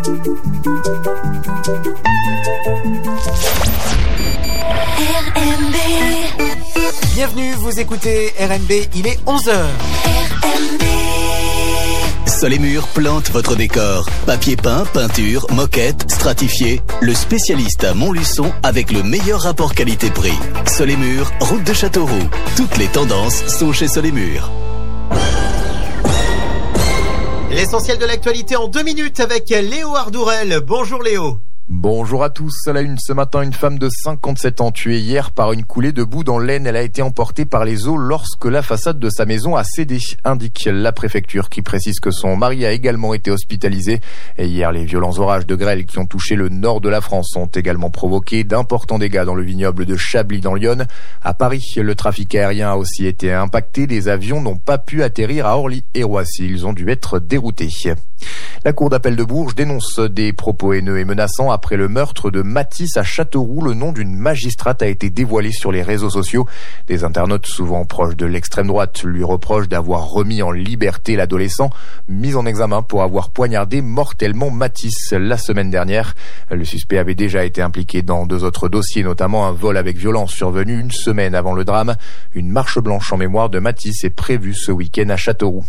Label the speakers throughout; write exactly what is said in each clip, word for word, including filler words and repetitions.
Speaker 1: R M B.
Speaker 2: Bienvenue, vous écoutez R M B, il est onze heures.
Speaker 1: R M B.
Speaker 3: Soleimur plante votre décor. Papier peint, peinture, moquette, stratifié. Le spécialiste à Montluçon avec le meilleur rapport qualité-prix. Soleimur, route de Châteauroux. Toutes les tendances sont chez Soleimur.
Speaker 2: L'essentiel de l'actualité en deux minutes avec Léo Ardourel. Bonjour Léo.
Speaker 4: Bonjour à tous. À la une ce matin, une femme de cinquante-sept ans tuée hier par une coulée de boue dans l'Aisne. Elle a été emportée par les eaux lorsque la façade de sa maison a cédé, indique la préfecture qui précise que son mari a également été hospitalisé. Et hier, les violents orages de grêle qui ont touché le nord de la France ont également provoqué d'importants dégâts dans le vignoble de Chablis dans l'Yonne. À Paris, le trafic aérien a aussi été impacté. Des avions n'ont pas pu atterrir à Orly et Roissy. Ils ont dû être déroutés. La cour d'appel de Bourges dénonce des propos haineux et menaçants après le meurtre de Mathis à Châteauroux. Le nom d'une magistrate a été dévoilé sur les réseaux sociaux. Des internautes souvent proches de l'extrême droite lui reprochent d'avoir remis en liberté l'adolescent, mis en examen pour avoir poignardé mortellement Mathis la semaine dernière. Le suspect avait déjà été impliqué dans deux autres dossiers, notamment un vol avec violence survenu une semaine avant le drame. Une marche blanche en mémoire de Mathis est prévue ce week-end à Châteauroux.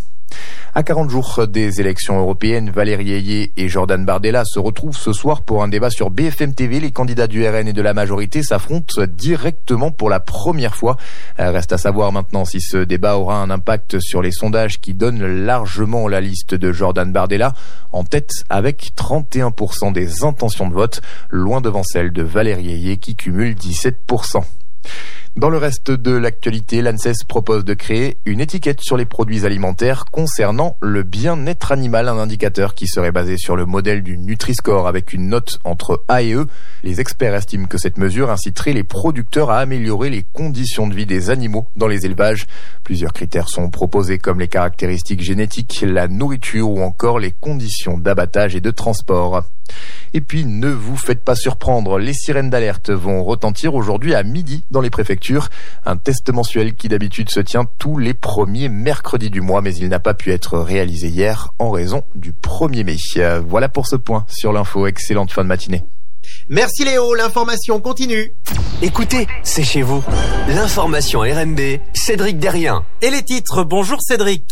Speaker 4: À quarante jours des élections européennes, Valérie Ayé et Jordan Bardella se retrouvent ce soir pour un débat sur B F M T V. Les candidats du R N et de la majorité s'affrontent directement pour la première fois. Reste à savoir maintenant si ce débat aura un impact sur les sondages qui donnent largement la liste de Jordan Bardella en tête avec trente et un pour cent des intentions de vote, loin devant celle de Valérie Ayé qui cumule dix-sept pour cent. Dans le reste de l'actualité, l'ANSES propose de créer une étiquette sur les produits alimentaires concernant le bien-être animal, un indicateur qui serait basé sur le modèle du Nutri-Score avec une note entre A et E. Les experts estiment que cette mesure inciterait les producteurs à améliorer les conditions de vie des animaux dans les élevages. Plusieurs critères sont proposés comme les caractéristiques génétiques, la nourriture ou encore les conditions d'abattage et de transport. Et puis, ne vous faites pas surprendre, les sirènes d'alerte vont retentir aujourd'hui à midi dans les préfectures. Un test mensuel qui d'habitude se tient tous les premiers mercredis du mois, mais il n'a pas pu être réalisé hier en raison du premier mai. Voilà pour ce point sur l'info. Excellente fin de matinée.
Speaker 2: Merci Léo, l'information continue.
Speaker 5: Écoutez, c'est chez vous. L'information R M B, Cédric Derrien.
Speaker 2: Et les titres, bonjour Cédric.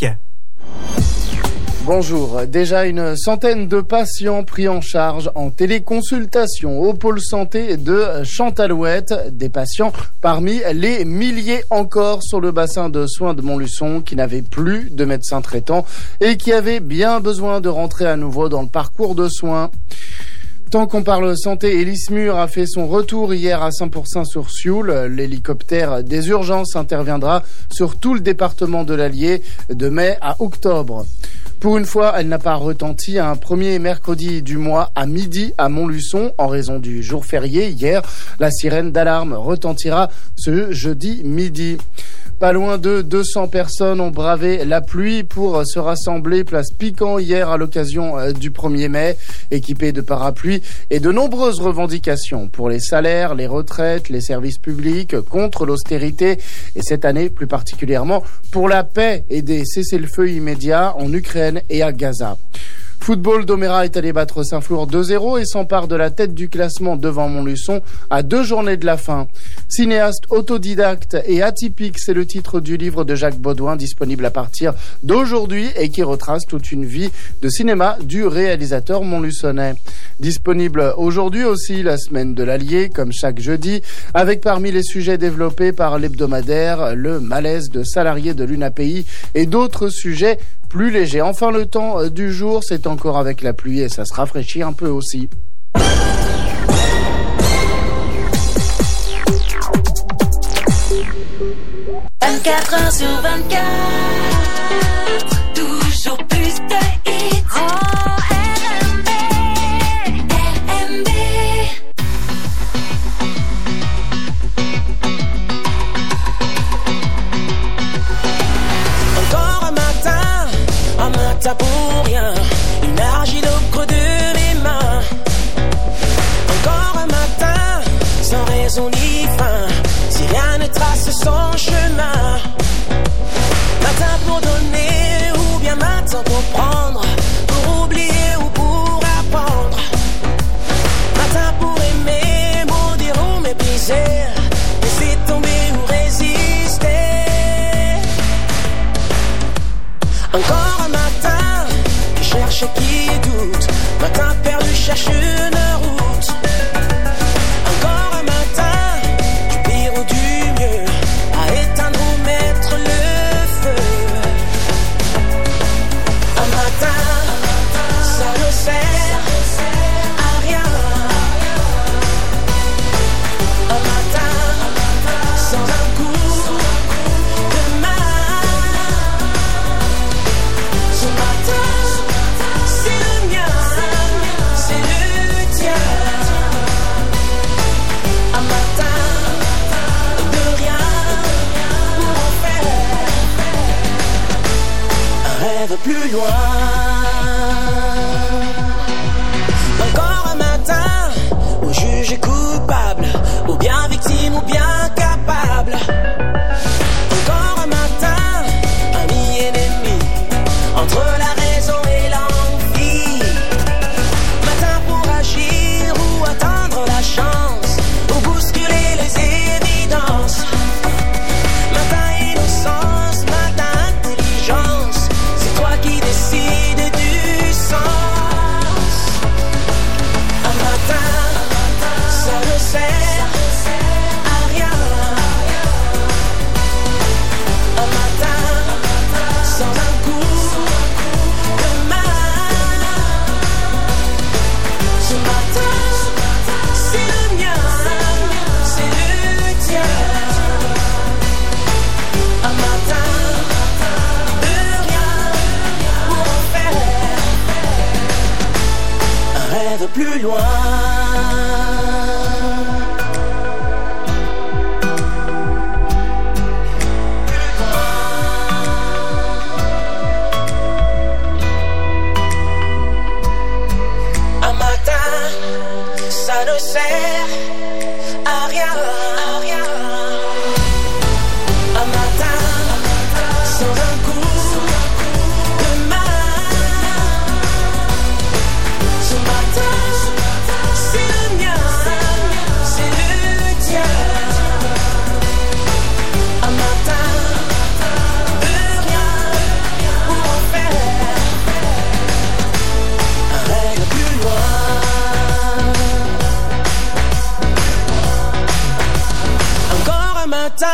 Speaker 6: Bonjour. Déjà une centaine de patients pris en charge en téléconsultation au pôle santé de Chantalouette. Des patients parmi les milliers encore sur le bassin de soins de Montluçon qui n'avaient plus de médecin traitant et qui avaient bien besoin de rentrer à nouveau dans le parcours de soins. Tant qu'on parle santé, Elismur a fait son retour hier à Saint-Pourçain-sur-Sioule. L'hélicoptère des urgences interviendra sur tout le département de l'Allier de mai à octobre. Pour une fois, elle n'a pas retenti un premier mercredi du mois à midi à Montluçon en raison du jour férié. Hier, la sirène d'alarme retentira ce jeudi midi. Pas loin de deux cents personnes ont bravé la pluie pour se rassembler place Piquant hier à l'occasion du premier mai, équipés de parapluies et de nombreuses revendications pour les salaires, les retraites, les services publics, contre l'austérité et cette année plus particulièrement pour la paix et des cessez-le-feu immédiats en Ukraine et à Gaza. Football, Domérat est allé battre Saint-Flour deux zéro et s'empare de la tête du classement devant Montluçon à deux journées de la fin. Cinéaste autodidacte et atypique, c'est le titre du livre de Jacques Baudouin disponible à partir d'aujourd'hui et qui retrace toute une vie de cinéma du réalisateur montluçonnais. Disponible aujourd'hui aussi la semaine de l'Allier, comme chaque jeudi, avec parmi les sujets développés par l'hebdomadaire, le malaise de salariés de l'U N A P I et d'autres sujets plus léger. Enfin, le temps du jour, c'est encore avec la pluie et ça se rafraîchit un peu aussi.
Speaker 1: vingt-quatre heures sur vingt-quatre, toujours plus de hits. Oh, R M B, R M B.
Speaker 7: Encore un matin, un matin pour rien, une argile au creux de mes mains. Encore un matin, sans raison ni fin, si rien ne trace son chemin. Matin pour donner rêve plus loin. Un matin, ça ne sert à rien, à rien. Un matin, sans un coup de main. Ce matin, c'est le mien, c'est le tien. Un matin, de rien pour en faire un rêve plus loin. Encore un matin.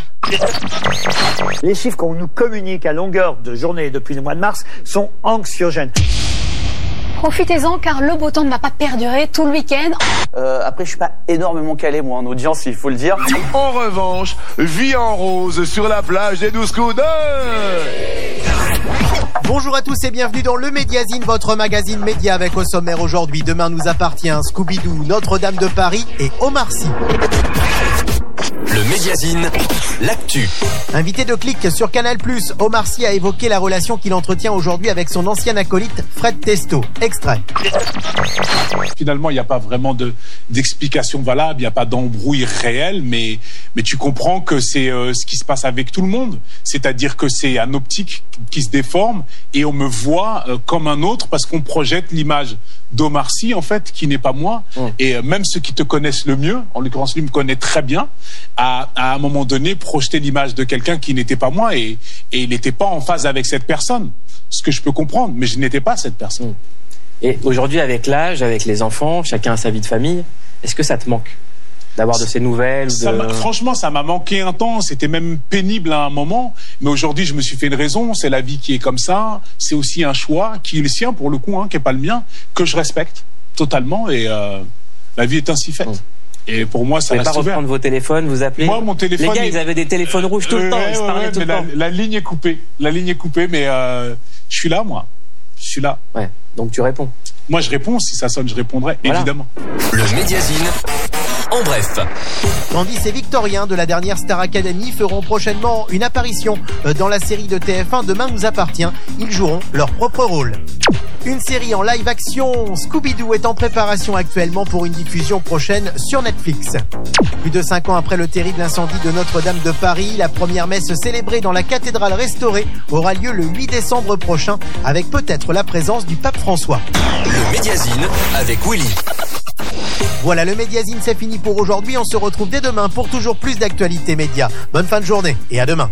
Speaker 8: Les chiffres qu'on nous communique à longueur de journée depuis le mois de mars sont anxiogènes.
Speaker 9: Profitez-en car le beau temps ne va pas perdurer tout le week-end.
Speaker 10: Euh, après, je suis pas énormément calé, moi, en audience, il faut le dire.
Speaker 11: En revanche, vie en rose sur la plage des douze coups de...
Speaker 2: Bonjour à tous et bienvenue dans le Médiazine, votre magazine média avec au sommaire aujourd'hui Demain nous appartient, Scooby-Doo, Notre-Dame de Paris et Omar Sy.
Speaker 5: Le Médiazine, l'actu.
Speaker 2: Invité de Click sur Canal plus, Omar Sy a évoqué la relation qu'il entretient aujourd'hui avec son ancien acolyte Fred Testo. Extrait.
Speaker 12: Finalement, il n'y a pas vraiment de, d'explication valable, il n'y a pas d'embrouille réelle, mais, mais tu comprends que c'est euh, ce qui se passe avec tout le monde. C'est-à-dire que c'est un optique qui se déforme et on me voit euh, comme un autre parce qu'on projette l'image d'Omar Sy, en fait, qui n'est pas moi. Mmh. Et euh, même ceux qui te connaissent le mieux, en l'occurrence lui me connaît très bien, à, à un moment donné projeter l'image de quelqu'un qui n'était pas moi et, et il n'était pas en phase avec cette personne. Ce que je peux comprendre, mais je n'étais pas cette personne.
Speaker 10: Et aujourd'hui, avec l'âge, avec les enfants, chacun a sa vie de famille, est-ce que ça te manque d'avoir de ces nouvelles
Speaker 12: ça
Speaker 10: de...
Speaker 12: Franchement, ça m'a manqué un temps, c'était même pénible à un moment, mais aujourd'hui, je me suis fait une raison, c'est la vie qui est comme ça, c'est aussi un choix qui est le sien pour le coup, hein, qui n'est pas le mien, que je respecte totalement et euh, la vie est ainsi faite. Mmh. Et pour moi, ça
Speaker 10: reste ouvert. Vous pouvez pas reprendre vos téléphones, vous appelez.
Speaker 12: Moi, mon téléphone.
Speaker 10: Les gars, ils avaient des téléphones rouges tout le temps, ils se parlaient tout le temps.
Speaker 12: La, la ligne est coupée, la ligne est coupée, mais euh, je suis là, moi. Je suis là.
Speaker 10: Ouais. Donc tu réponds.
Speaker 12: Moi, je réponds. Si ça sonne, je répondrai, voilà. Évidemment.
Speaker 5: Le Médiazine, en bref.
Speaker 2: Candice et Victorien de la dernière Star Academy feront prochainement une apparition dans la série de T F un Demain nous appartient. Ils joueront leur propre rôle. Une série en live action, Scooby-Doo, est en préparation actuellement pour une diffusion prochaine sur Netflix. Plus de cinq ans après le terrible incendie de Notre-Dame de Paris, la première messe célébrée dans la cathédrale restaurée aura lieu le huit décembre prochain, avec peut-être la présence du pape François.
Speaker 5: Le Médiazine avec Willy.
Speaker 2: Voilà, le Médiazine, c'est fini pour aujourd'hui. On se retrouve dès demain pour toujours plus d'actualités médias. Bonne fin de journée et à demain.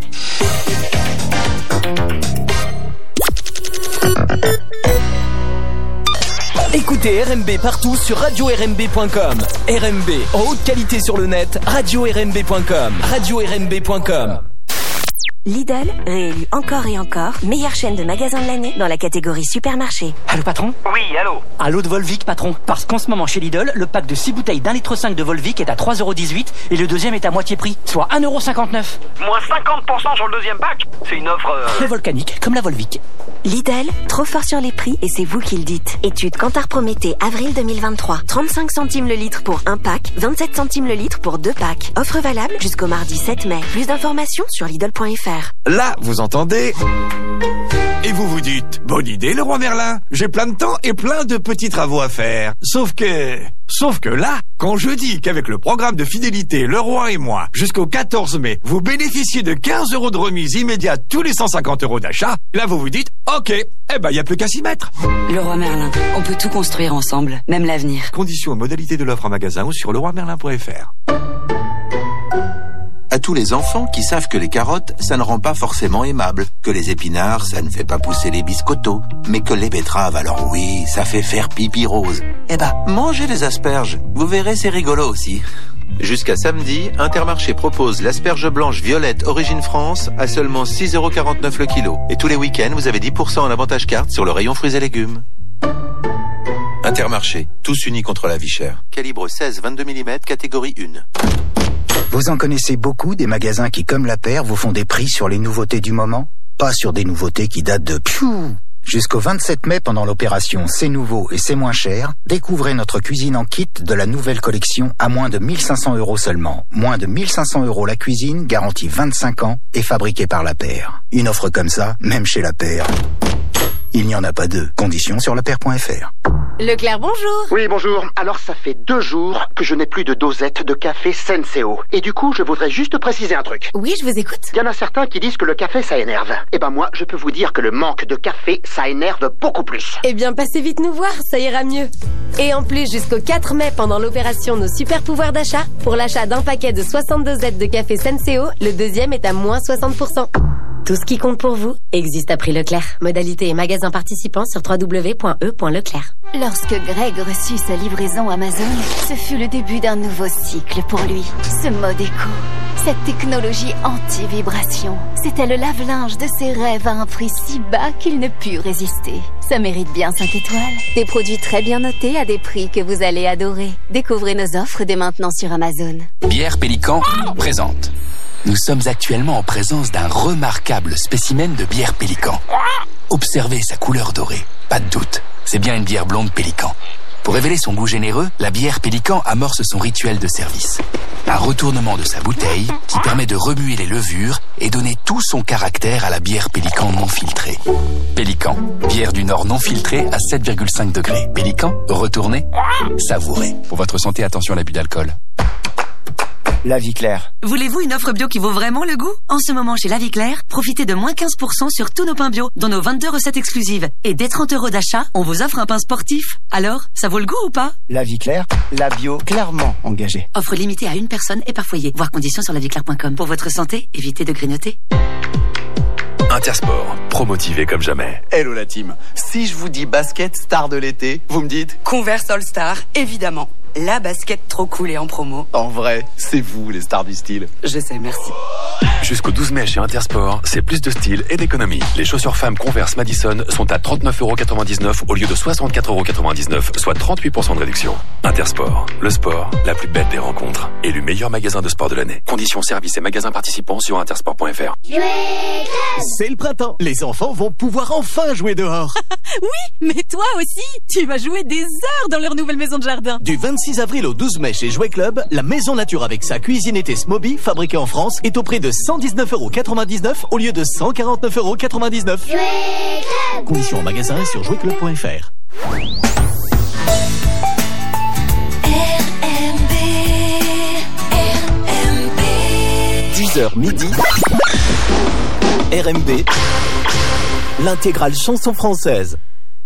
Speaker 13: Écoutez R M B partout sur radio R M B point com. R M B en haute qualité sur le net, radio R M B point com. radio R M B point com.
Speaker 14: Lidl, réélu encore et encore, meilleure chaîne de magasins de l'année dans la catégorie supermarché.
Speaker 15: Allô patron ?
Speaker 16: Oui, allô.
Speaker 15: Allô de Volvic patron. Parce qu'en ce moment chez Lidl, le pack de six bouteilles d'un litre cinq de Volvic est à trois euros dix-huit et le deuxième est à moitié prix, soit un euro cinquante-neuf.
Speaker 16: Moins cinquante pour cent sur le deuxième pack ? C'est une offre... Euh...
Speaker 15: Le volcanique, comme la Volvic.
Speaker 14: Lidl, trop fort sur les prix et c'est vous qui le dites. Étude Kantar Prométhée, avril deux mille vingt-trois. trente-cinq centimes le litre pour un pack, vingt-sept centimes le litre pour deux packs. Offre valable jusqu'au mardi sept mai. Plus d'informations sur Lidl point F R.
Speaker 11: Là, vous entendez ? Et vous vous dites, bonne idée Leroy Merlin, j'ai plein de temps et plein de petits travaux à faire. Sauf que... Sauf que là, quand je dis qu'avec le programme de fidélité Leroy et moi, jusqu'au quatorze mai, vous bénéficiez de quinze euros de remise immédiate tous les cent cinquante euros d'achat, là vous vous dites, ok, eh ben y a plus qu'à s'y mettre.
Speaker 17: Leroy Merlin, on peut tout construire ensemble, même l'avenir.
Speaker 11: Conditions et modalités de l'offre en magasin ou sur leroy merlin point F R.
Speaker 18: À tous les enfants qui savent que les carottes, ça ne rend pas forcément aimable, que les épinards, ça ne fait pas pousser les biscottos, mais que les betteraves, alors oui, ça fait faire pipi rose. Eh ben, mangez les asperges, vous verrez, c'est rigolo aussi. Jusqu'à samedi, Intermarché propose l'asperge blanche violette Origine France à seulement six euros quarante-neuf le kilo. Et tous les week-ends, vous avez dix pour cent en avantage carte sur le rayon fruits et légumes. Intermarché, tous unis contre la vie chère. Calibre seize vingt-deux millimètres, catégorie un.
Speaker 19: Vous en connaissez beaucoup des magasins qui, comme la paire, vous font des prix sur les nouveautés du moment? Pas sur des nouveautés qui datent de piou, Jusqu'au vingt-sept mai, pendant l'opération C'est nouveau et c'est moins cher, découvrez notre cuisine en kit de la nouvelle collection à moins de mille cinq cents euros seulement. Moins de mille cinq cents euros la cuisine, garantie vingt-cinq ans et fabriquée par La Paire. Une offre comme ça, même chez La Paire, il n'y en a pas deux. Conditions sur lapaire point f r.
Speaker 20: Leclerc, bonjour.
Speaker 21: Oui, bonjour. Alors, ça fait deux jours que je n'ai plus de dosette de café Senseo. Et du coup, je voudrais juste préciser un truc.
Speaker 20: Oui, je vous écoute.
Speaker 21: Il y en a certains qui disent que le café, ça énerve. Eh ben moi, je peux vous dire que le manque de café, ça énerve beaucoup plus.
Speaker 20: Eh bien, passez vite nous voir, ça ira mieux. Et en plus, jusqu'au quatre mai, pendant l'opération Nos Super Pouvoirs d'achat, pour l'achat d'un paquet de soixante dosettes de café Senseo, le deuxième est à moins soixante pour cent. Tout ce qui compte pour vous existe à prix Leclerc. Modalité et magasin participants sur w w w point e point leclerc.
Speaker 1: Lorsque Greg reçut sa livraison Amazon, ce fut le début d'un nouveau cycle pour lui. Ce mode éco, cette technologie anti-vibration, c'était le lave-linge de ses rêves à un prix si bas qu'il ne put résister. Ça mérite bien cinq étoiles. Des produits très bien notés à des prix que vous allez adorer. Découvrez nos offres dès maintenant sur Amazon.
Speaker 22: Bière Pélican présente. Nous sommes actuellement en présence d'un remarquable spécimen de bière Pélican. Observez sa couleur dorée. Pas de doute, c'est bien une bière blonde Pélican. Pour révéler son goût généreux, la bière Pélican amorce son rituel de service. Un retournement de sa bouteille qui permet de remuer les levures et donner tout son caractère à la bière Pélican non filtrée. Pélican, bière du Nord non filtrée à sept virgule cinq degrés. Pélican, retournez, savourez. Pour votre santé, attention à l'abus d'alcool.
Speaker 23: La Vie Claire.
Speaker 17: Voulez-vous une offre bio qui vaut vraiment le goût? En ce moment, chez La Vie Claire, profitez de moins quinze pour cent sur tous nos pains bio, dont nos vingt-deux recettes exclusives. Et dès trente euros d'achat, on vous offre un pain sportif. Alors, ça vaut le goût ou pas?
Speaker 23: La Vie Claire, la bio clairement engagée.
Speaker 17: Offre limitée à une personne et par foyer. Voir conditions sur la vie claire point com. Pour votre santé, évitez de grignoter.
Speaker 24: Intersport, promotivé comme jamais.
Speaker 25: Hello la team. Si je vous dis basket star de l'été, vous me dites
Speaker 17: Converse All Star, évidemment. La basket trop cool et en promo.
Speaker 25: En vrai, c'est vous les stars du style.
Speaker 17: Je sais, merci.
Speaker 24: Jusqu'au douze mai chez Intersport, c'est plus de style et d'économie. Les chaussures femmes Converse Madison sont à trente-neuf euros quatre-vingt-dix-neuf au lieu de soixante-quatre euros quatre-vingt-dix-neuf, soit trente-huit pour cent de réduction. Intersport, le sport, la plus belle des rencontres. Élu meilleur magasin de sport de l'année. Conditions, services et magasins participants sur intersport point f r.
Speaker 3: C'est le printemps. Les enfants vont pouvoir enfin jouer dehors.
Speaker 26: Oui, mais toi aussi, tu vas jouer des heures dans leur nouvelle maison de jardin.
Speaker 3: Du vingt-six avril au douze mai chez Jouet Club, la maison nature avec sa cuisine été Smoby, fabriquée en France, est au prix de cent dix-neuf euros quatre-vingt-dix-neuf au lieu de cent quarante-neuf euros quatre-vingt-dix-neuf. Conditions en magasin et sur jouet club point f r. dix heures midi. R M B. L'intégrale chanson française.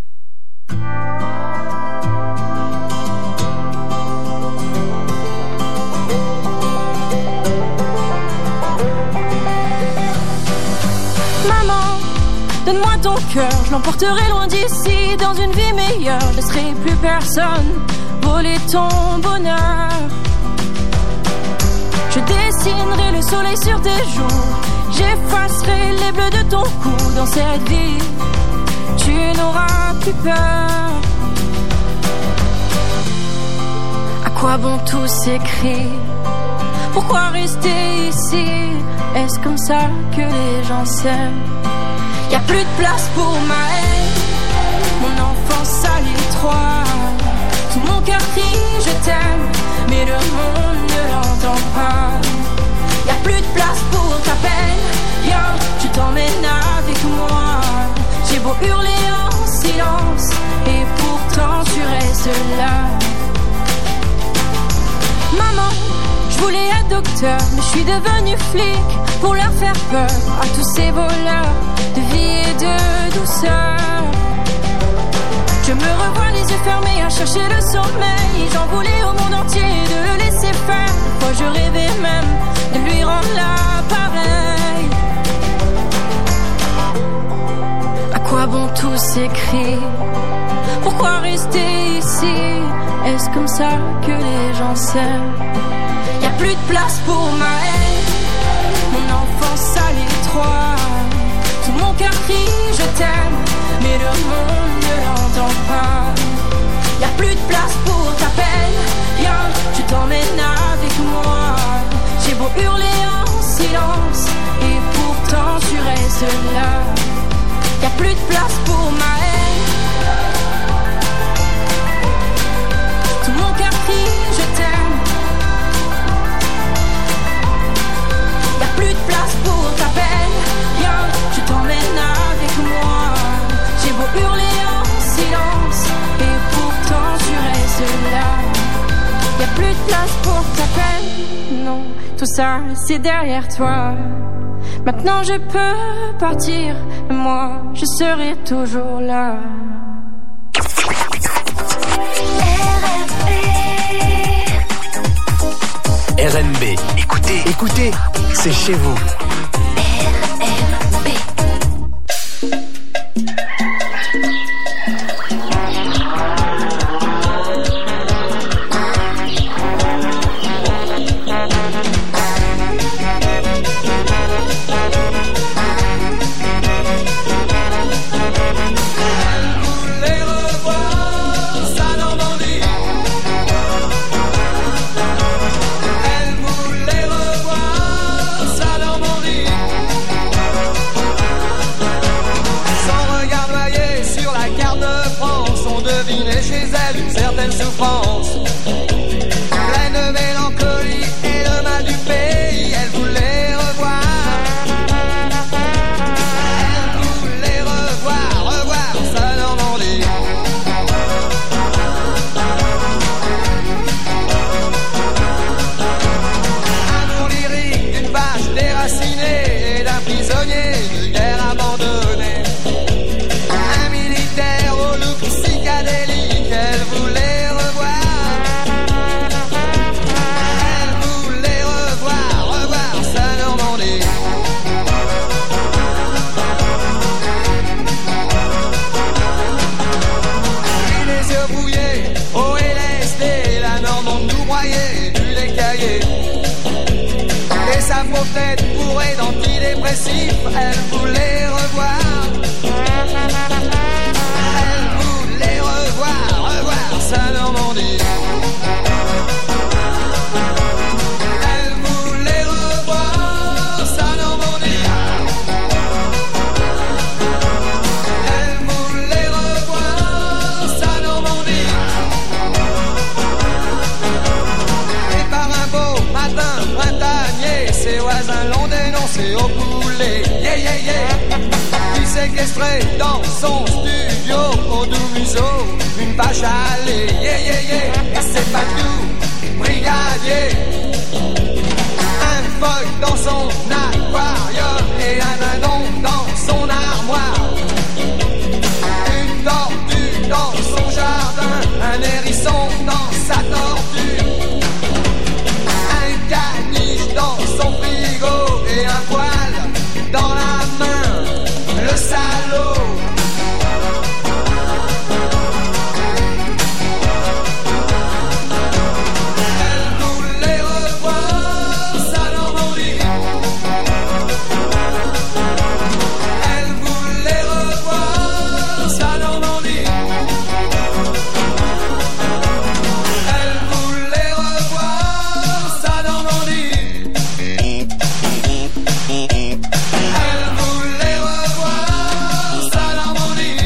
Speaker 27: Donne-moi ton cœur, je l'emporterai loin d'ici. Dans une vie meilleure, je ne laisserai plus personne voler ton bonheur. Je dessinerai le soleil sur tes joues, j'effacerai les bleus de ton cou. Dans cette vie, tu n'auras plus peur. À quoi bon tout s'écrire? Pourquoi rester ici? Est-ce comme ça que les gens s'aiment? Y'a plus de place pour ma haine, mon enfance à l'étroit. Tout mon cœur crie je t'aime, mais le monde ne l'entend pas. Y'a plus de place pour ta peine, viens, tu t'emmènes avec moi. J'ai beau hurler en silence, et pourtant tu restes là. Maman, je voulais être docteur, mais je suis devenu flic pour leur faire peur à tous ces voleurs de vie et de douceur. Je me revois les yeux fermés à chercher le sommeil. J'en voulais au monde entier de le laisser faire. Moi je rêvais même de lui rendre l'appareil. À quoi bon tout s'écrire? Pourquoi rester ici? Est-ce comme ça que les gens s'aiment? Y'a plus de place pour ma haine, mon enfance à l'étroit. Tout mon cœur crie je t'aime, mais le monde ne l'entend pas. Y'a plus de place pour ta peine, viens, tu t'emmènes avec moi. J'ai beau hurler en silence, et pourtant tu restes là. y a plus de place pour ma haine. Tout mon cœur crie je t'aime. Y a plus de place pour ta peine. Viens, je t'emmène avec moi. J'ai beau hurler en silence et pourtant tu restes là. Y a plus de place pour ta peine. Non, tout ça c'est derrière toi. Maintenant je peux partir, mais moi je serai toujours là.
Speaker 5: R M B, écoutez, écoutez, c'est chez vous.
Speaker 4: Certaines souffrances, pleine de mélancolie et le mal du pays, elle voulait revoir. Elle voulait revoir, revoir sa Normandie. Amour lyrique d'une vache déracinée et d'un prisonnier de guerre abandonné. Un militaire au look psychédélique, elle voulait revoir. Elle voulait revoir, revoir sa Normandie. Et les yeux brouillés, au L S D, la Normande nous broyait du lait caillé. Et sa pauvre tête bourrée d'antidépressifs, elle voulait revoir. Elle voulait revoir, revoir sa Normandie. Elle voulait revoir sa Normandie. Elle voulait revoir sa Normandie. Et par un beau matin printanier, ses voisins l'ont dénoncé au poulet. Yeah, yeah, yeah. Puis séquestré dans son studio au doux museau, une vache à lait. Yeah, yeah, yeah. Et c'est pas tout, brigadier. Un phoque dans son aquarium et un dindon dans son armoire. Une tortue dans son jardin, un hérisson dans sa tortue. Un caniche dans son frigo et un poil dans la main, le salaud. Elle voulait revoir sa Normandie. Elle voulait revoir sa Normandie. Elle voulait revoir sa Normandie. Elle voulait revoir sa Normandie.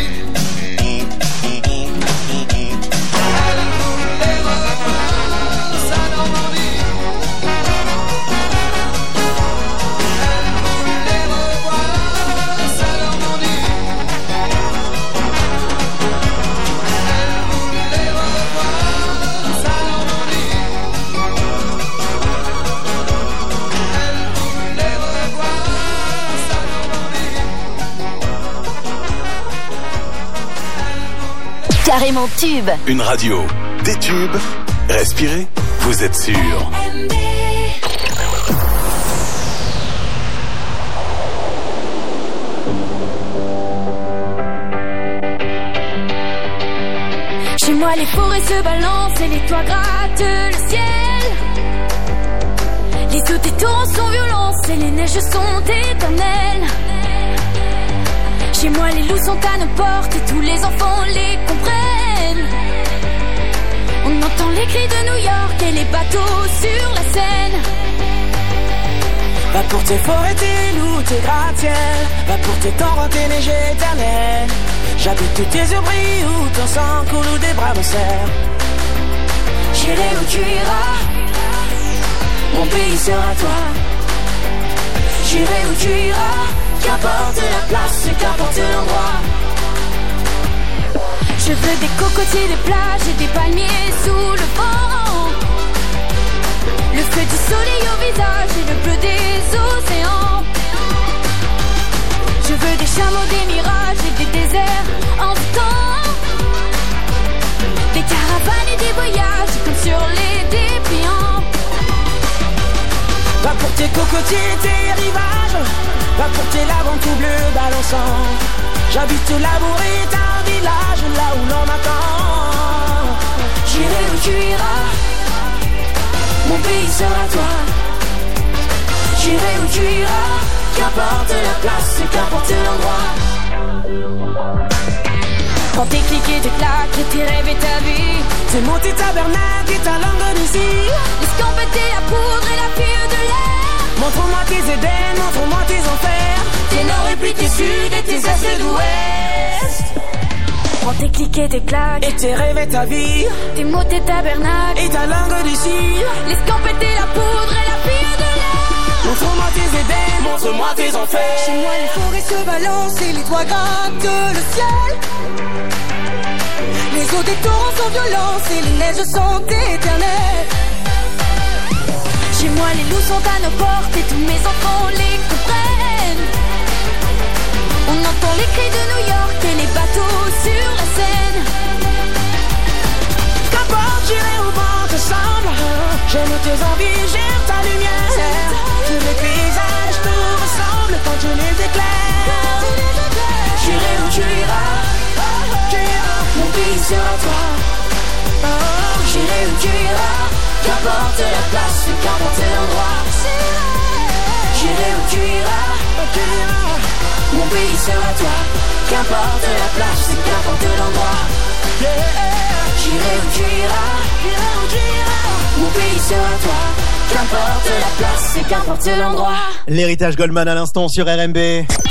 Speaker 4: Elle voulait revoir sa Normandie. Elle voulait revoir sa Normandie. Elle voulait revoir sa Normandie. Elle voulait revoir sa Normandie.
Speaker 1: Carrément tube.
Speaker 3: Une radio, des tubes, respirez, vous êtes sûr.
Speaker 27: Chez moi les forêts se balancent et les toits grattent le ciel. Les eaux des torrents sont violentes et les neiges sont éternelles. Chez moi les loups sont à nos portes et tous les enfants les comprennent. On entend les cris de New York et les bateaux sur la Seine.
Speaker 2: Va pour tes forêts, tes loups, tes gratte-ciels. Va pour tes torrents, tes neiges éternelles. J'habite où tes yeux brillent, où ton sang coule, où des bras me serrent.
Speaker 27: J'irai où tu iras, mon pays sera toi. J'irai où tu iras, qu'importe la place, qu'importe l'endroit. Je veux des cocotiers, des plages et des palmiers sous le vent. Le feu du soleil au visage et le bleu des océans. Je veux des chameaux, des mirages et des déserts envoûtants. Des caravanes et des voyages comme sur les dépliants.
Speaker 2: Va pour tes cocotiers, tes rivages. Va pour tes laves tout bleu balançant. J'habite Labour est un village là où l'on m'attend.
Speaker 27: J'irai où tu iras, mon pays sera toi. J'irai où tu iras, qu'importe la place, qu'importe l'endroit. Quand tes clics et tes claques et tes rêves et ta vie,
Speaker 2: tes mots, tes tabernacles et ta langue d'ici.
Speaker 27: L'escampette, la poudre et la pire de l'air.
Speaker 2: Montre-moi tes Éden, montre-moi tes enfers.
Speaker 27: Tes nord et puis tes sud et tes est d'ouest. Prends tes clics et tes claques
Speaker 2: et tes rêves et ta vie.
Speaker 27: Tes mots, tes tabernacles
Speaker 2: et ta langue d'ici.
Speaker 27: L'escampette, la poudre et la pire de l'air.
Speaker 2: Montre-moi tes Éden, montre-moi tes enfers.
Speaker 27: Chez moi les forêts se balancent et les toits grattent le ciel. Les eaux des torrents sont violentes et les neiges sont éternelles. Chez moi les loups sont à nos portes et tous mes enfants les comprennent. On entend les cris de New York et les bateaux sur la Seine.
Speaker 2: Qu'importe, j'irai au vent te semble. J'aime tes envies, j'aime ta lumière. Tous les paysages nous ressemblent quand tu les éclaires.
Speaker 27: J'irai où tu iras, mon pays sera toi. J'irai où tu iras, qu'importe la place, qu'importe l'endroit. J'irai où tu iras, mon pays sera toi. Qu'importe la place, qu'importe l'endroit. J'irai où tu iras, mon pays sera toi. Qu'importe la place, qu'importe l'endroit.
Speaker 6: L'héritage Goldman à l'instant sur R M B.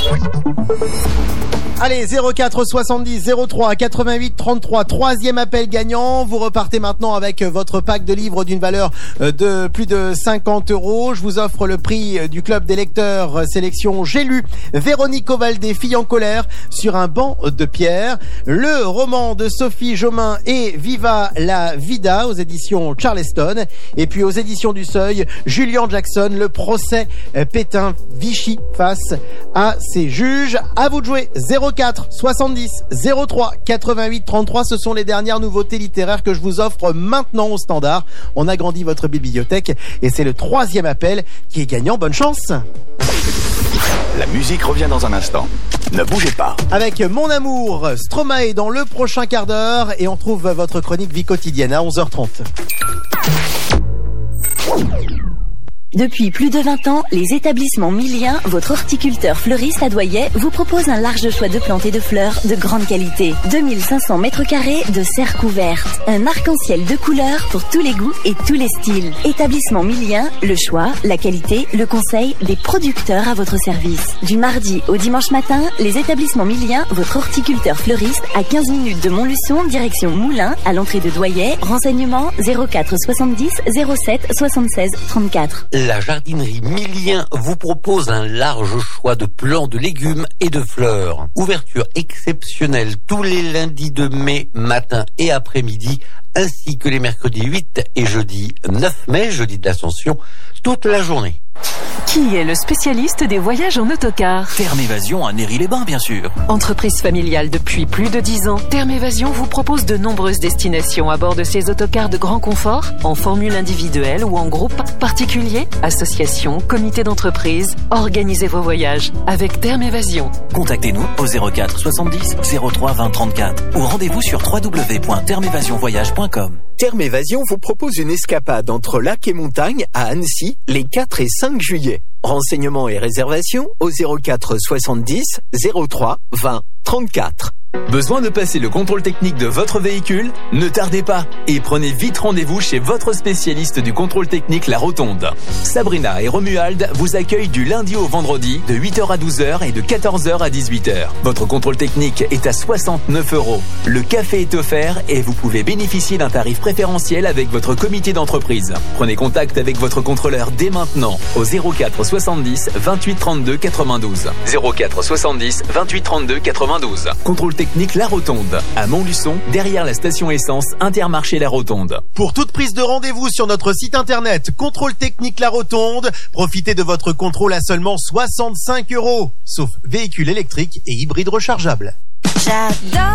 Speaker 6: Allez, zéro quatre soixante-dix zéro trois quatre-vingt-huit trente-trois, troisième appel gagnant. Vous repartez maintenant avec votre pack de livres d'une valeur de plus de cinquante euros. Je vous offre le prix du club des lecteurs sélection J'ai lu Véronique Ovaldé, Fille en colère, sur un banc de pierre. Le roman de Sophie Jomain et Viva la Vida aux éditions Charleston. Et puis aux éditions du Seuil, Julian Jackson, le procès Pétain-Vichy face à ses juges. À vous de jouer. zéro quatre soixante-dix zéro trois quatre-vingt-huit trente-trois, ce sont les dernières nouveautés littéraires que je vous offre maintenant au standard. On agrandit votre bibliothèque et c'est le troisième appel qui est gagnant. Bonne chance.
Speaker 7: La musique revient dans un instant. Ne bougez pas.
Speaker 6: Avec Mon Amour, Stromae dans le prochain quart d'heure et on trouve votre chronique vie quotidienne à onze heures trente.
Speaker 14: Depuis plus de vingt ans, les établissements Millien, votre horticulteur fleuriste à Doyet, vous propose un large choix de plantes et de fleurs de grande qualité. deux mille cinq cents mètres carrés de serres couvertes. Un arc-en-ciel de couleurs pour tous les goûts et tous les styles. Établissement Millien, le choix, la qualité, le conseil, des producteurs à votre service. Du mardi au dimanche matin, les établissements Millien, votre horticulteur fleuriste, à quinze minutes de Montluçon, direction Moulins, à l'entrée de Doyet. Renseignements zéro quatre soixante-dix zéro sept soixante-seize trente-quatre.
Speaker 8: La jardinerie Millien vous propose un large choix de plants de légumes et de fleurs. Ouverture exceptionnelle tous les lundis de mai, matin et après-midi, ainsi que les mercredis huit et jeudi neuf mai, jeudi de l'Ascension, toute la journée.
Speaker 9: Qui est le spécialiste des voyages en autocar?
Speaker 10: Terme Évasion à Néry-les-Bains, bien sûr.
Speaker 9: Entreprise familiale depuis plus de dix ans, Terme Évasion vous propose de nombreuses destinations à bord de ces autocars de grand confort, en formule individuelle ou en groupe, particulier, association, comité d'entreprise. Organisez vos voyages avec Terme Évasion.
Speaker 10: Contactez-nous au zéro quatre soixante-dix zéro trois vingt trente-quatre ou rendez-vous sur w w w point terme évasion voyage point com.
Speaker 12: Terme Évasion vous propose une escapade entre lac et montagne à Annecy les quatre et cinq juillet. Renseignements et réservations au zéro quatre soixante-dix zéro trois vingt trente-quatre.
Speaker 11: Besoin de passer le contrôle technique de votre véhicule? Ne tardez pas et prenez vite rendez-vous chez votre spécialiste du contrôle technique La Rotonde. Sabrina et Romuald vous accueillent du lundi au vendredi de huit heures à douze heures et de quatorze heures à dix-huit heures. Votre contrôle technique est à soixante-neuf euros. Le café est offert et vous pouvez bénéficier d'un tarif préférentiel avec votre comité d'entreprise. Prenez contact avec votre contrôleur dès maintenant au zéro quatre soixante-dix vingt-huit trente-deux quatre-vingt-douze. zéro quatre soixante-dix vingt-huit trente-deux quatre-vingt-douze. Contrôle technique La Rotonde, à Montluçon, derrière la station essence Intermarché La Rotonde.
Speaker 6: Pour toute prise de rendez-vous sur notre site internet Contrôle technique La Rotonde, profitez de votre contrôle à seulement soixante-cinq euros, sauf véhicules électriques et hybrides rechargeables.
Speaker 27: J'adore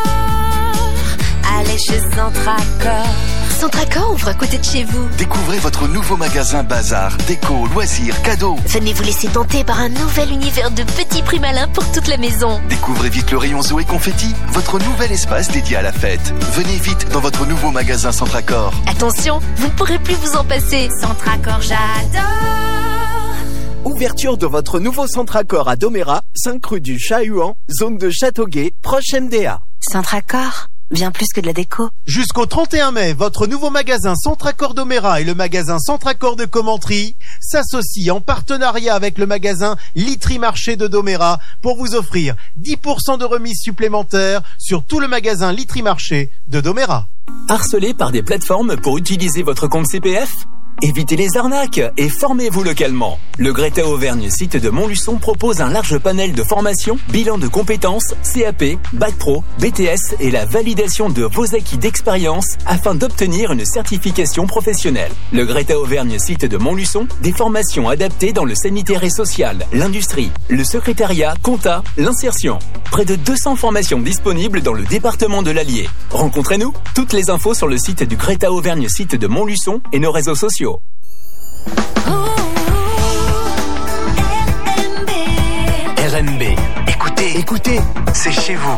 Speaker 27: aller chez Centracor.
Speaker 13: Centracor ouvre à côté de chez vous.
Speaker 15: Découvrez votre nouveau magasin bazar, déco, loisirs, cadeaux.
Speaker 13: Venez vous laisser tenter par un nouvel univers de petits prix malins pour toute la maison.
Speaker 15: Découvrez vite le rayon Zoé Confetti, votre nouvel espace dédié à la fête. Venez vite dans votre nouveau magasin Centracor.
Speaker 13: Attention, vous ne pourrez plus vous en passer.
Speaker 27: Centracor, j'adore.
Speaker 12: Ouverture de votre nouveau Centracor à Domérat, cinq rue du Chat-Huant, zone de Châteauguay, proche M D A.
Speaker 13: Centracor, bien plus que de la déco.
Speaker 6: Jusqu'au trente et un mai, votre nouveau magasin Centracor Domérat et le magasin Centracor de Commentry s'associent en partenariat avec le magasin Litry Marché de Domérat pour vous offrir dix pour cent de remise supplémentaire sur tout le magasin Litry Marché de Domérat.
Speaker 11: Harcelé par des plateformes pour utiliser votre compte C P F? Évitez les arnaques et formez-vous localement. Le Greta Auvergne site de Montluçon propose un large panel de formations, bilan de compétences, C A P, Bac Pro, B T S et la validation de vos acquis d'expérience afin d'obtenir une certification professionnelle. Le Greta Auvergne site de Montluçon, des formations adaptées dans le sanitaire et social, l'industrie, le secrétariat, compta, l'insertion. Près de deux cents formations disponibles dans le département de l'Allier. Rencontrez-nous. Toutes les infos sur le site du Greta Auvergne site de Montluçon et nos réseaux sociaux.
Speaker 5: R M B. Écoutez, écoutez, c'est chez vous.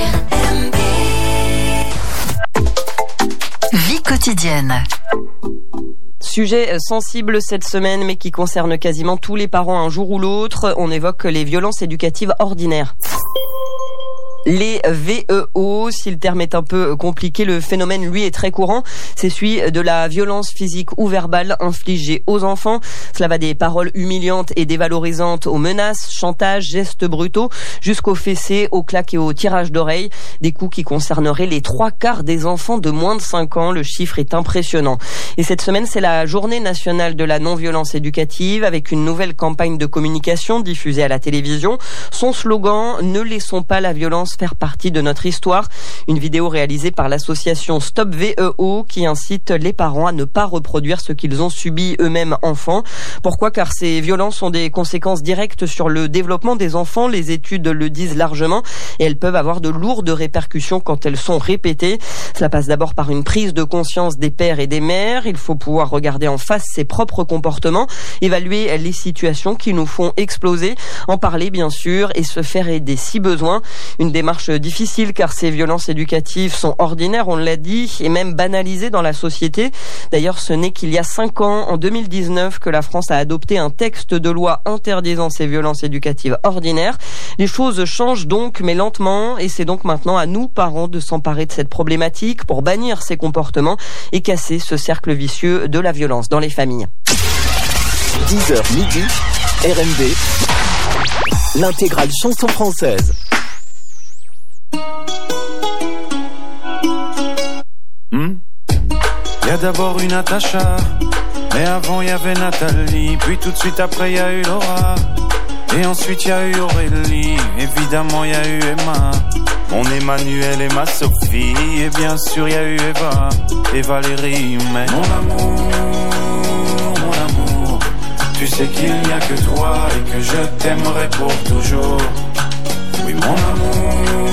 Speaker 9: Vie quotidienne.
Speaker 16: Sujet sensible cette semaine, mais qui concerne quasiment tous les parents un jour ou l'autre. On évoque les violences éducatives ordinaires. Les V E O, si le terme est un peu compliqué, le phénomène, lui, est très courant. C'est celui de la violence physique ou verbale infligée aux enfants. Cela va des paroles humiliantes et dévalorisantes aux menaces, chantages, gestes brutaux, jusqu'aux fessées, aux claques et aux tirages d'oreilles. Des coups qui concerneraient les trois quarts des enfants de moins de cinq ans. Le chiffre est impressionnant. Et cette semaine, c'est la journée nationale de la non-violence éducative, avec une nouvelle campagne de communication diffusée à la télévision. Son slogan, ne laissons pas la violence faire partie de notre histoire. Une vidéo réalisée par l'association Stop V E O qui incite les parents à ne pas reproduire ce qu'ils ont subi eux-mêmes enfants. Pourquoi? Car ces violences ont des conséquences directes sur le développement des enfants. Les études le disent largement et elles peuvent avoir de lourdes répercussions quand elles sont répétées. Cela passe d'abord par une prise de conscience des pères et des mères. Il faut pouvoir regarder en face ses propres comportements, évaluer les situations qui nous font exploser, en parler bien sûr et se faire aider si besoin. Une démarche difficile car ces violences éducatives sont ordinaires, on l'a dit, et même banalisées dans la société. D'ailleurs, ce n'est qu'il y a cinq ans, en deux mille dix-neuf, que la France a adopté un texte de loi interdisant ces violences éducatives ordinaires. Les choses changent donc, mais lentement, et c'est donc maintenant à nous, parents, de s'emparer de cette problématique pour bannir ces comportements et casser ce cercle vicieux de la violence dans les familles.
Speaker 12: dix heures midi, R M B, l'intégrale chanson française.
Speaker 18: Hmm. Y a d'abord eu Natacha, mais avant y avait Nathalie, puis tout de suite après y a eu Laura, et ensuite y a eu Aurélie, évidemment y a eu Emma, mon Emmanuel et ma Sophie, et bien sûr y a eu Eva et Valérie, mais mon amour, mon amour, tu sais qu'il n'y a que toi et que je t'aimerai pour toujours. Oui mon amour,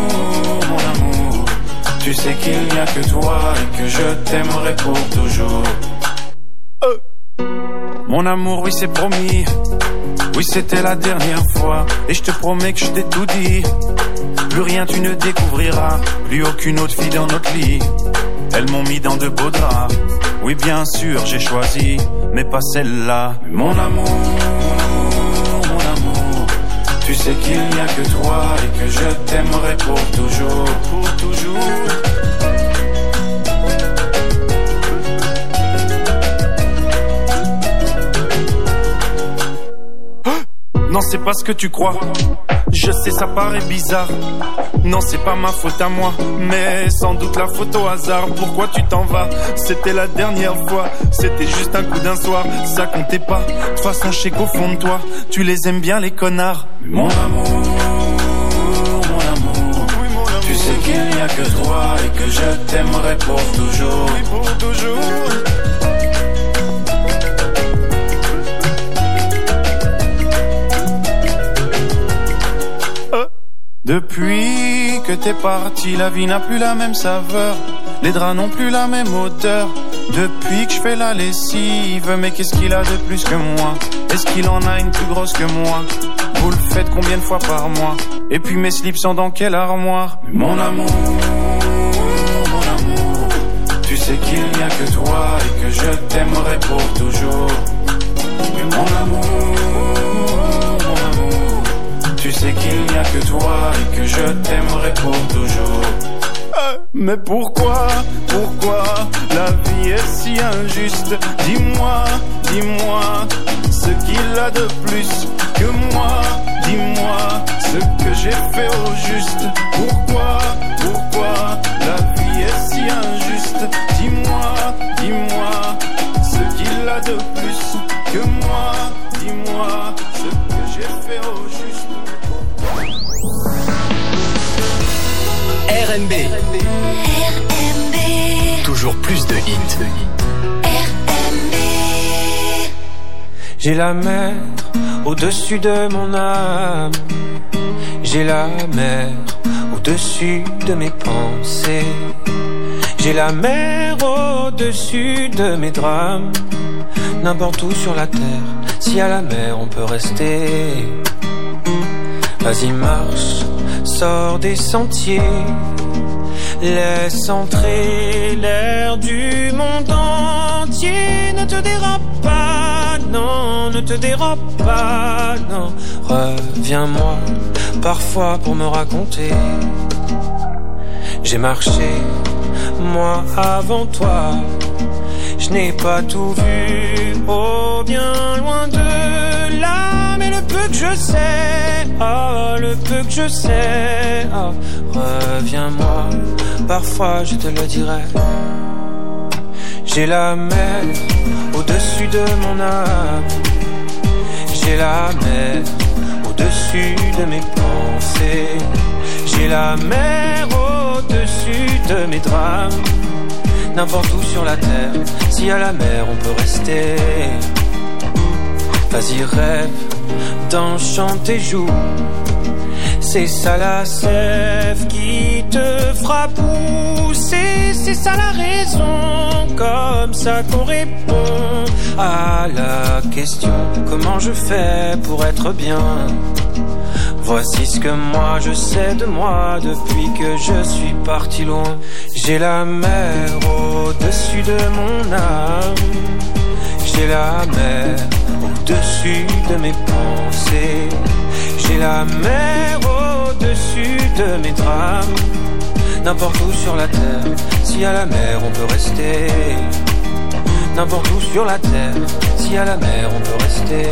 Speaker 18: tu sais qu'il n'y a que toi et que je t'aimerai pour toujours. Euh. Mon amour, oui c'est promis, oui c'était la dernière fois, et je te promets que je t'ai tout dit. Plus rien tu ne découvriras, plus aucune autre fille dans notre lit. Elles m'ont mis dans de beaux draps, oui bien sûr j'ai choisi, mais pas celle-là. Mon amour, mon amour, Tu sais qu'il n'y a que toi et que je t'aimerai pour toujours, pour toujours. Non, c'est pas ce que tu crois. Je sais, ça paraît bizarre. Non, c'est pas ma faute à moi, mais sans doute la faute au hasard. Pourquoi tu t'en vas? C'était la dernière fois. C'était juste un coup d'un soir, ça comptait pas. De toute façon, je sais qu'au fond de toi, tu les aimes bien les connards. Mon amour, mon amour, oui, mon amour. Tu sais qu'il n'y a que toi et que je t'aimerai pour toujours, oui, pour toujours. Depuis que t'es parti, la vie n'a plus la même saveur. Les draps n'ont plus la même odeur. Depuis que je fais la lessive, mais qu'est-ce qu'il a de plus que moi? Est-ce qu'il en a une plus grosse que moi? Vous le faites combien de fois par mois? Et puis mes slips sont dans quelle armoire? Mon amour, mon amour, tu sais qu'il n'y a que toi et que je t'aimerai pour toujours. Mais mon amour, tu sais qu'il n'y a que toi et que je t'aimerai pour toujours. Euh, mais pourquoi, pourquoi la vie est si injuste? Dis-moi, dis-moi ce qu'il a de plus que moi. Dis-moi ce que j'ai fait au juste. Pourquoi, pourquoi la vie est si injuste? Dis-moi, dis-moi ce qu'il a de plus que moi. Dis-moi ce que j'ai fait au juste.
Speaker 5: R M B.
Speaker 27: R M B.
Speaker 5: Toujours plus de hits.
Speaker 27: R M B.
Speaker 17: J'ai la mer au-dessus de mon âme. J'ai la mer au-dessus de mes pensées. J'ai la mer au-dessus de mes drames. N'importe où sur la terre, si à la mer on peut rester. Vas-y marche, sors des sentiers. Laisse entrer l'air du monde entier. Ne te dérobe pas, non, ne te dérobe pas, non. Reviens-moi parfois pour me raconter. J'ai marché, moi avant toi. Je n'ai pas tout vu, oh bien loin de là. Mais le peu que je sais, oh le peu que je sais, oh, reviens-moi, parfois je te le dirai. J'ai la mer au-dessus de mon âme. J'ai la mer au-dessus de mes pensées. J'ai la mer au-dessus de mes drames. N'importe où sur la terre, si à la mer on peut rester. Vas-y rêve d'un chant tes joues. C'est ça la sève qui te fera pousser. C'est ça la raison, comme ça qu'on répond à la question: comment je fais pour être bien? Voici ce que moi je sais de moi depuis que je suis parti loin. J'ai la mer au-dessus de mon âme. J'ai la mer au-dessus de mes pensées. J'ai la mer au-dessus de mes drames. N'importe où sur la terre, si à la mer on peut rester. N'importe où sur la terre, si à la mer on peut rester.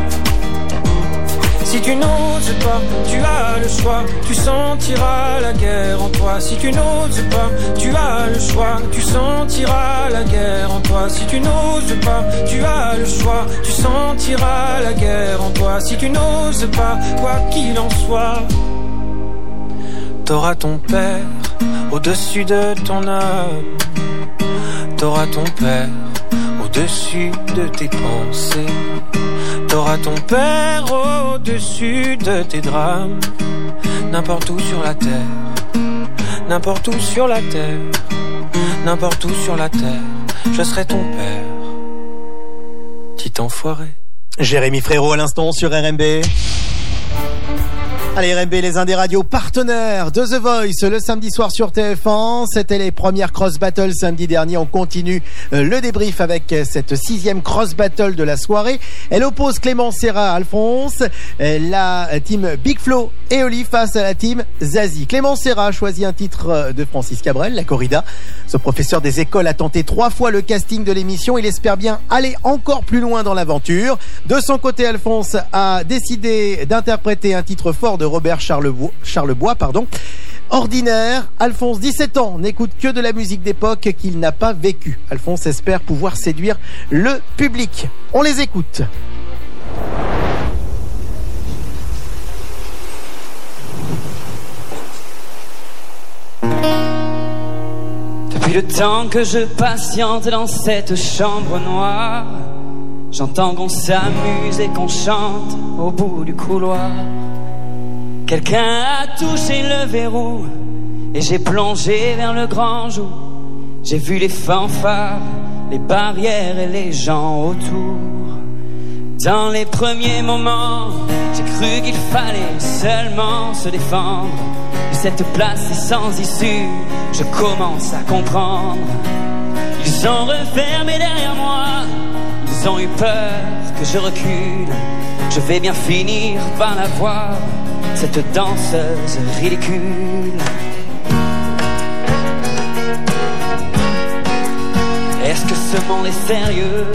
Speaker 17: Si tu n'oses pas, tu as le choix, tu sentiras la guerre en toi. Si tu n'oses pas, tu as le choix, tu sentiras la guerre en toi. Si tu n'oses pas, tu as le choix, tu sentiras la guerre en toi. Si tu n'oses pas, quoi qu'il en soit, t'auras ton père au-dessus de ton âme. T'auras ton père au-dessus de tes pensées. T'auras ton père au-dessus de tes drames. N'importe où sur la terre, n'importe où sur la terre, n'importe où sur la terre, je serai ton père. Petit enfoiré.
Speaker 6: Jérémy Frérot à l'instant sur R M B. Allez, R M B, les uns des radios partenaires de The Voice le samedi soir sur T F un. C'était les premières cross battles samedi dernier. On continue le débrief avec cette sixième cross battle de la soirée. Elle oppose Clément Serra, Alphonse, la team Big Flo et Oli face à la team Zazie. Clément Serra a choisi un titre de Francis Cabrel, La Corrida. Ce professeur des écoles a tenté trois fois le casting de l'émission. Il espère bien aller encore plus loin dans l'aventure. De son côté, Alphonse a décidé d'interpréter un titre fort de Robert Charlebois, Charlebois pardon. Ordinaire. Alphonse, dix-sept ans, n'écoute que de la musique d'époque qu'il n'a pas vécue. Alphonse espère pouvoir séduire le public. On les écoute.
Speaker 19: Depuis le temps que je patiente dans cette chambre noire, j'entends qu'on s'amuse et qu'on chante au bout du couloir. Quelqu'un a touché le verrou et j'ai plongé vers le grand jour. J'ai vu les fanfares, les barrières et les gens autour. Dans les premiers moments, j'ai cru qu'il fallait seulement se défendre. Et cette place est sans issue, je commence à comprendre. Ils ont refermé derrière moi, ils ont eu peur que je recule. Je vais bien finir par la voir, cette danseuse ridicule. Est-ce que ce monde est sérieux?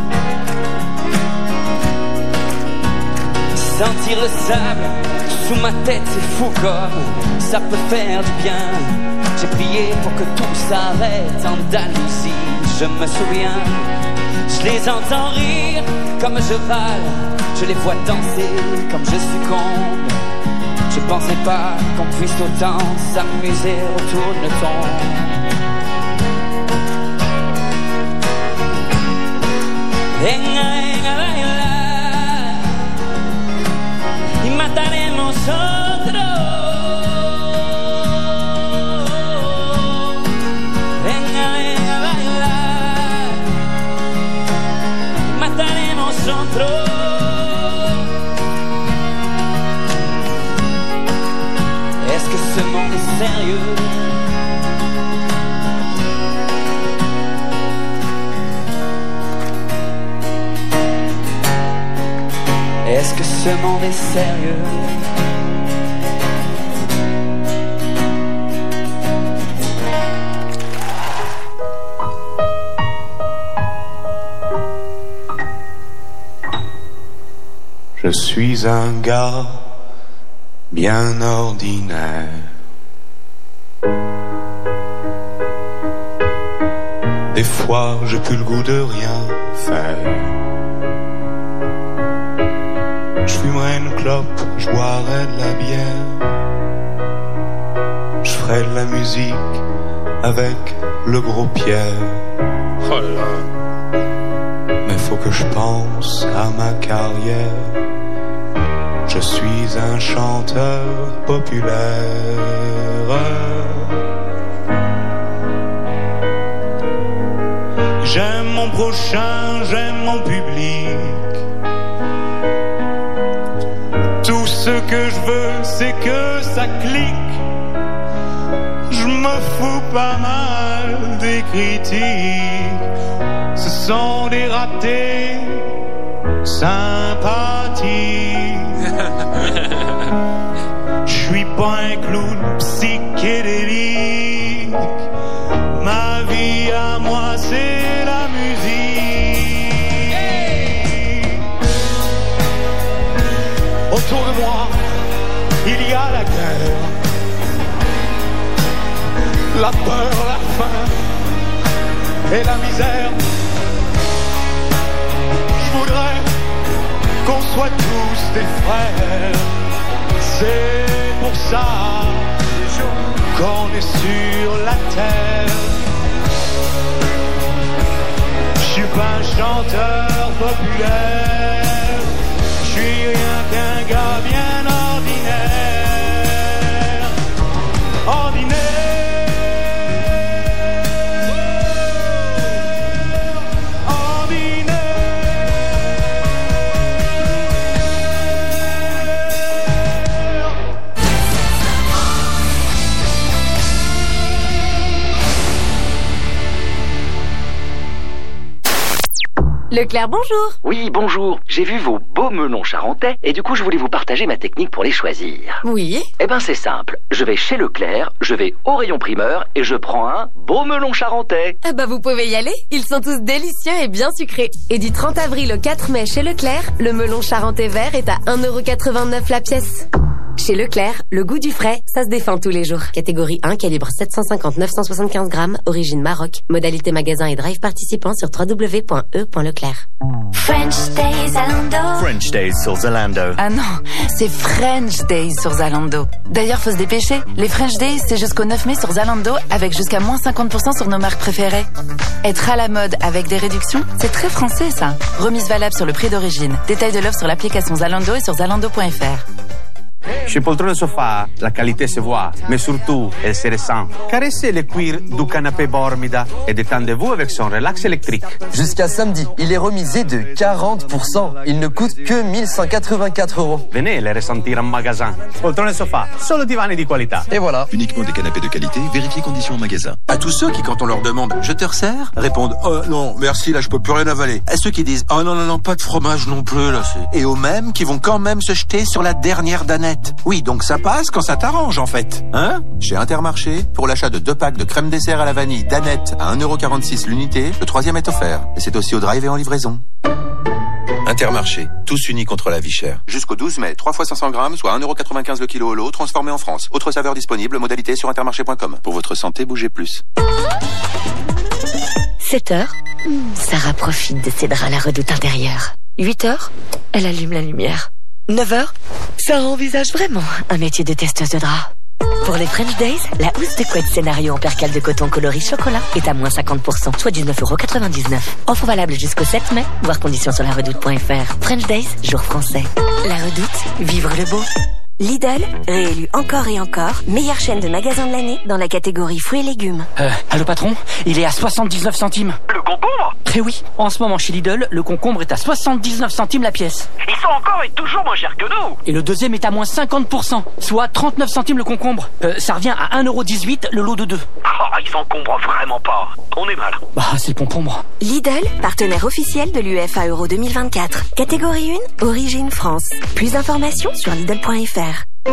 Speaker 19: Sentir le sable sous ma tête, c'est fou comme ça peut faire du bien. J'ai prié pour que tout s'arrête en Andalousie, je me souviens. Je les entends rire comme je râle, je les vois danser comme je succombe. Je pensais pas qu'on puisse autant s'amuser autour de ton. Venga, venga, bailar y mataremos otro. Venga, venga, bailar y mataremos otro. Est-ce que ce monde est sérieux? Est-ce que ce monde est sérieux?
Speaker 18: Je suis un gars bien ordinaire. Des fois, j'ai plus le goût de rien faire. Je fumerai une clope, je boirai de la bière. Je ferai de la musique avec le gros Pierre. Oh là. Mais faut que je pense à ma carrière. Je suis un chanteur populaire. J'aime mon prochain, j'aime mon public. Tout ce que je veux, c'est que ça clique. Je me fous pas mal des critiques. Ce sont des ratés sympathiques. Je suis pas un clown psychédélique. Ma vie à moi, c'est la musique. Hey! Autour de moi, il y a la guerre, la peur, la faim et la misère. Je voudrais qu'on soit tous des frères. C'est pour ça qu'on est sur la terre. Je suis pas un chanteur populaire. Je suis rien qu'un gars bien ordinaire. Ordinaire.
Speaker 20: Leclerc, bonjour.
Speaker 21: Oui, bonjour. J'ai vu vos beaux melons charentais et du coup, je voulais vous partager ma technique pour les choisir.
Speaker 20: Oui.
Speaker 21: Eh ben, c'est simple. Je vais chez Leclerc, je vais au rayon primeur et je prends un beau melon charentais.
Speaker 20: Ah bah, vous pouvez y aller. Ils sont tous délicieux et bien sucrés. Et du trente avril au quatre mai chez Leclerc, le melon charentais vert est à un euro quatre-vingt-neuf la pièce. Chez Leclerc, le goût du frais, ça se défend tous les jours. Catégorie un, calibre sept cent cinquante neuf cent soixante-quinze grammes, origine Maroc. Modalité magasin et drive participant sur w w w point e point leclerc.
Speaker 13: French Days Zalando.
Speaker 22: French Days sur Zalando.
Speaker 23: Ah non, c'est French Days sur Zalando. D'ailleurs, faut se dépêcher. Les French Days, c'est jusqu'au neuf mai sur Zalando, avec jusqu'à moins cinquante pour cent sur nos marques préférées. Être à la mode avec des réductions, c'est très français ça. Remise valable sur le prix d'origine. Détail de l'offre sur l'application Zalando et sur zalando point f r.
Speaker 24: Chez Poltrone Sofa, la qualité se voit, mais surtout, elle se ressent. Caressez le cuir du canapé Bormida et détendez-vous avec son relax électrique.
Speaker 25: Jusqu'à samedi, il est remisé de quarante pour cent. Il ne coûte que mille cent quatre-vingt-quatre euros.
Speaker 24: Venez les ressentir en magasin. Poltrone Sofa, solo divani di qualità.
Speaker 25: Et voilà.
Speaker 15: Uniquement des canapés de qualité, vérifiez conditions en magasin.
Speaker 26: À tous ceux qui, quand on leur demande « Je te resserre ?» répondent « Oh non, merci, là je peux plus rien avaler ». À ceux qui disent « Oh non, non, non, pas de fromage non plus, là c'est... » Et aux mêmes qui vont quand même se jeter sur la dernière danette. Oui, donc ça passe quand ça t'arrange en fait. Hein? Chez Intermarché, pour l'achat de deux packs de crème dessert à la vanille Danette à un euro quarante-six l'unité, le troisième est offert. Et c'est aussi au drive et en livraison. Intermarché, tous unis contre la vie chère. Jusqu'au douze mai, trois fois cinq cents grammes, soit un euro quatre-vingt-quinze le kilo au lot, transformé en France. Autre saveur disponible, modalité sur intermarché point com. Pour votre santé, bougez plus.
Speaker 14: sept heures, Sarah profite de ses draps à la redoute intérieure. huit heures, elle allume la lumière. neuf heures, ça envisage vraiment un métier de testeuse de draps. Pour les French Days, la housse de couette scénario en percale de coton coloris chocolat est à moins cinquante pour cent, soit dix-neuf euros quatre-vingt-dix-neuf. Offre valable jusqu'au sept mai, voir conditions sur la redoute point f r. French Days, jour français. La redoute, vivre le beau. Lidl, réélu encore et encore, meilleure chaîne de magasins de l'année dans la catégorie fruits et légumes.
Speaker 28: Euh, allô patron, il est à soixante-dix-neuf centimes.
Speaker 21: Le concombre?
Speaker 28: Eh oui, en ce moment chez Lidl, le concombre est à soixante-dix-neuf centimes la pièce.
Speaker 21: Ils sont encore et toujours moins chers que nous.
Speaker 28: Et le deuxième est à moins cinquante pour cent, soit trente-neuf centimes le concombre. Euh, ça revient à un euro dix-huit le lot de deux.
Speaker 21: Oh, ils s'encombrent vraiment pas. On est mal.
Speaker 28: Bah, c'est le concombre.
Speaker 14: Lidl, partenaire officiel de l'U E F A Euro deux mille vingt-quatre. Catégorie un, origine France. Plus d'informations sur lidl point f r.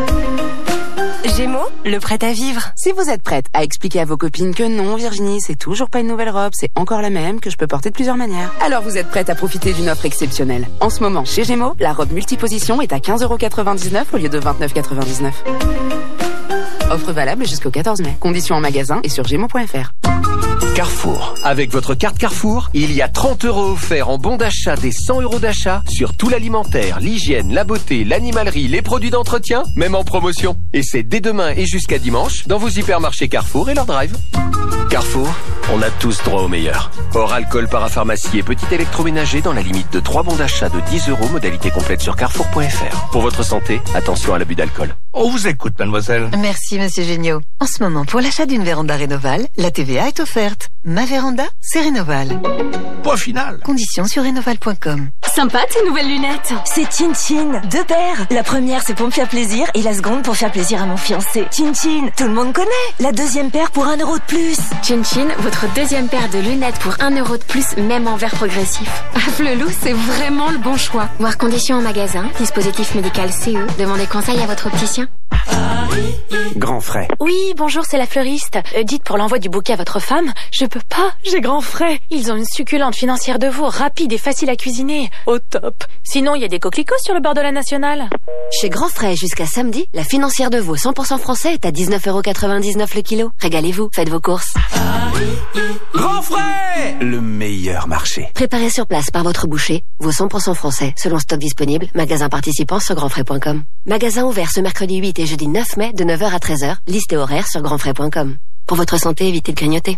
Speaker 23: Gémeaux, le prêt à vivre. Si vous êtes prête à expliquer à vos copines que non, Virginie, c'est toujours pas une nouvelle robe, c'est encore la même, que je peux porter de plusieurs manières, alors vous êtes prête à profiter d'une offre exceptionnelle. En ce moment, chez Gémeaux, la robe multiposition est à quinze euros quatre-vingt-dix-neuf au lieu de vingt-neuf euros quatre-vingt-dix-neuf. Offre valable jusqu'au quatorze mai. Conditions en magasin et sur gémeaux point f r.
Speaker 5: Carrefour. Avec votre carte Carrefour, il y a trente euros offerts en bon d'achat des cent euros d'achat sur tout l'alimentaire, l'hygiène, la beauté, l'animalerie, les produits d'entretien, même en promotion. Et c'est dès demain et jusqu'à dimanche dans vos hypermarchés Carrefour et leur drive. Carrefour, on a tous droit au meilleur. Hors alcool, parapharmacie et petit électroménager dans la limite de trois bons d'achat de dix euros, modalité complète sur carrefour point f r. Pour votre santé, attention à l'abus d'alcool.
Speaker 24: On vous écoute, mademoiselle.
Speaker 29: Merci, monsieur Géniaud. En ce moment, pour l'achat d'une véranda Rénoval, la T V A est offerte. Ma véranda, c'est Rénoval.
Speaker 24: Point final.
Speaker 29: Conditions sur rénoval point com.
Speaker 27: Sympa tes nouvelles lunettes.
Speaker 14: C'est Chin Chin, deux paires. La première, c'est pour me faire plaisir et la seconde pour faire plaisir à mon fiancé. Chin Chin, tout le monde connaît. La deuxième paire pour un euro de plus.
Speaker 27: Chin Chin, votre deuxième paire de lunettes pour un euro de plus, même en verre progressif. Ah, Flelou, c'est vraiment le bon choix.
Speaker 13: Voir conditions en magasin, dispositif médical C E. Demandez conseil à votre opticien.
Speaker 24: Grand frais.
Speaker 27: Oui, bonjour, c'est la fleuriste. Euh, dites pour l'envoi du bouquet à votre femme, je peux pas, j'ai grand frais. Ils ont une succulente financière de veau, rapide et facile à cuisiner. Au top. Sinon, il y a des coquelicots sur le bord de la nationale.
Speaker 14: Chez Grand Frais, jusqu'à samedi, la financière de veau cent pour cent français est à dix-neuf euros quatre-vingt-dix-neuf le kilo. Régalez-vous, faites vos courses.
Speaker 24: Grand frais, le meilleur marché.
Speaker 14: Préparé sur place par votre boucher, veau cent pour cent français, selon stock disponible, magasin participant sur grand frais point com. Magasin ouvert ce mercredi huit et jeudi neuf mai de neuf heures à treize heures, liste et horaire sur grand frais point com. Pour votre santé, évitez de grignoter.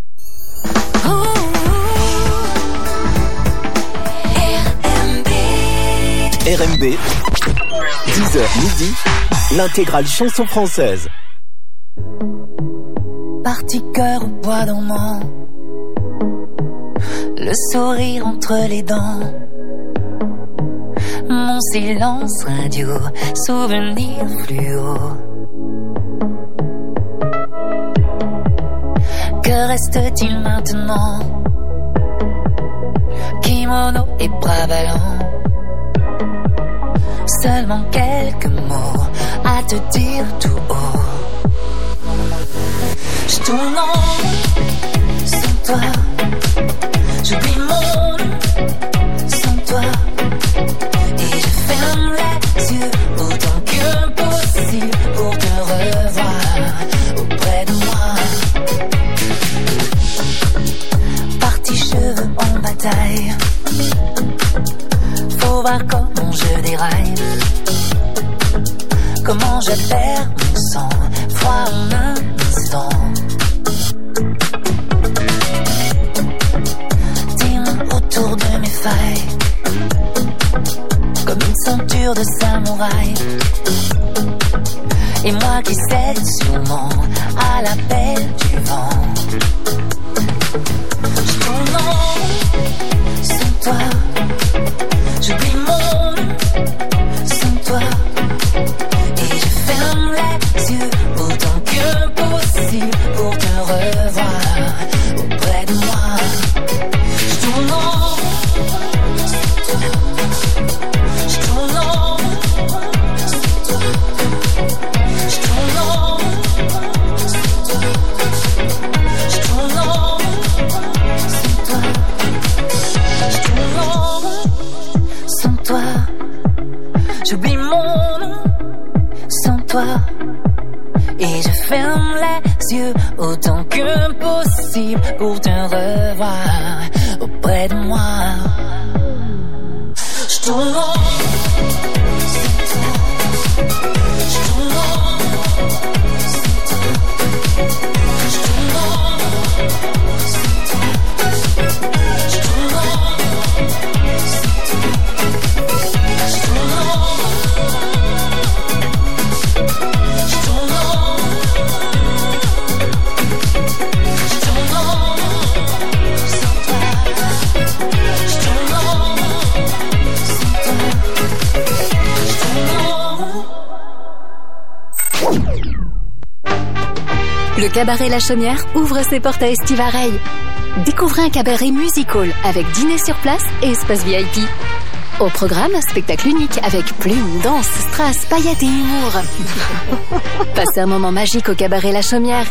Speaker 12: R M B, dix heures midi, l'intégrale chanson française.
Speaker 30: Parti cœur au bois dormant, le sourire entre les dents, mon silence radio, souvenir fluo. Que reste-t-il maintenant qui kimono et bras ballants. Seulement quelques mots à te dire tout haut. Je tourne en rond sans toi. J'oublie mon nom sans toi. Et je ferme les yeux autant que possible pour te revoir auprès de moi. Parti cheveux en bataille. Faut voir comment je déraille. Comment je perds mon sang, froid en un instant. Dis-moi autour de mes failles, comme une ceinture de samouraï. Et moi qui cède sûrement à l'appel du vent. Je tourne en rond sans toi. J'oublie mon nom sans toi. Et je ferme les yeux autant que possible pour te revoir auprès de moi. Je tourne en rond sans toi. Je tourne en rond sans toi. Je tourne en rond sans toi. Je tourne en rond sans toi. Je tourne en rond sans toi. J'oublie mon nom sans toi. Et je ferme les yeux autant que possible pour te revoir auprès de moi. Je tourne en rond sans toi. Je tourne en rond sans toi. Je tourne en rond sans toi. Je tourne en rond sans toi. Je tourne en rond. Je tourne en rond. Je tourne en rond sans toi. Je tourne en rond sans toi. Je tourne en rond.
Speaker 1: Le cabaret La Chaumière ouvre ses portes à Estivareil. Découvrez un cabaret musical avec dîner sur place et espace V I P. Au programme, spectacle unique avec plumes, danse, strass, paillettes et humour. Passez un moment magique au cabaret La Chaumière.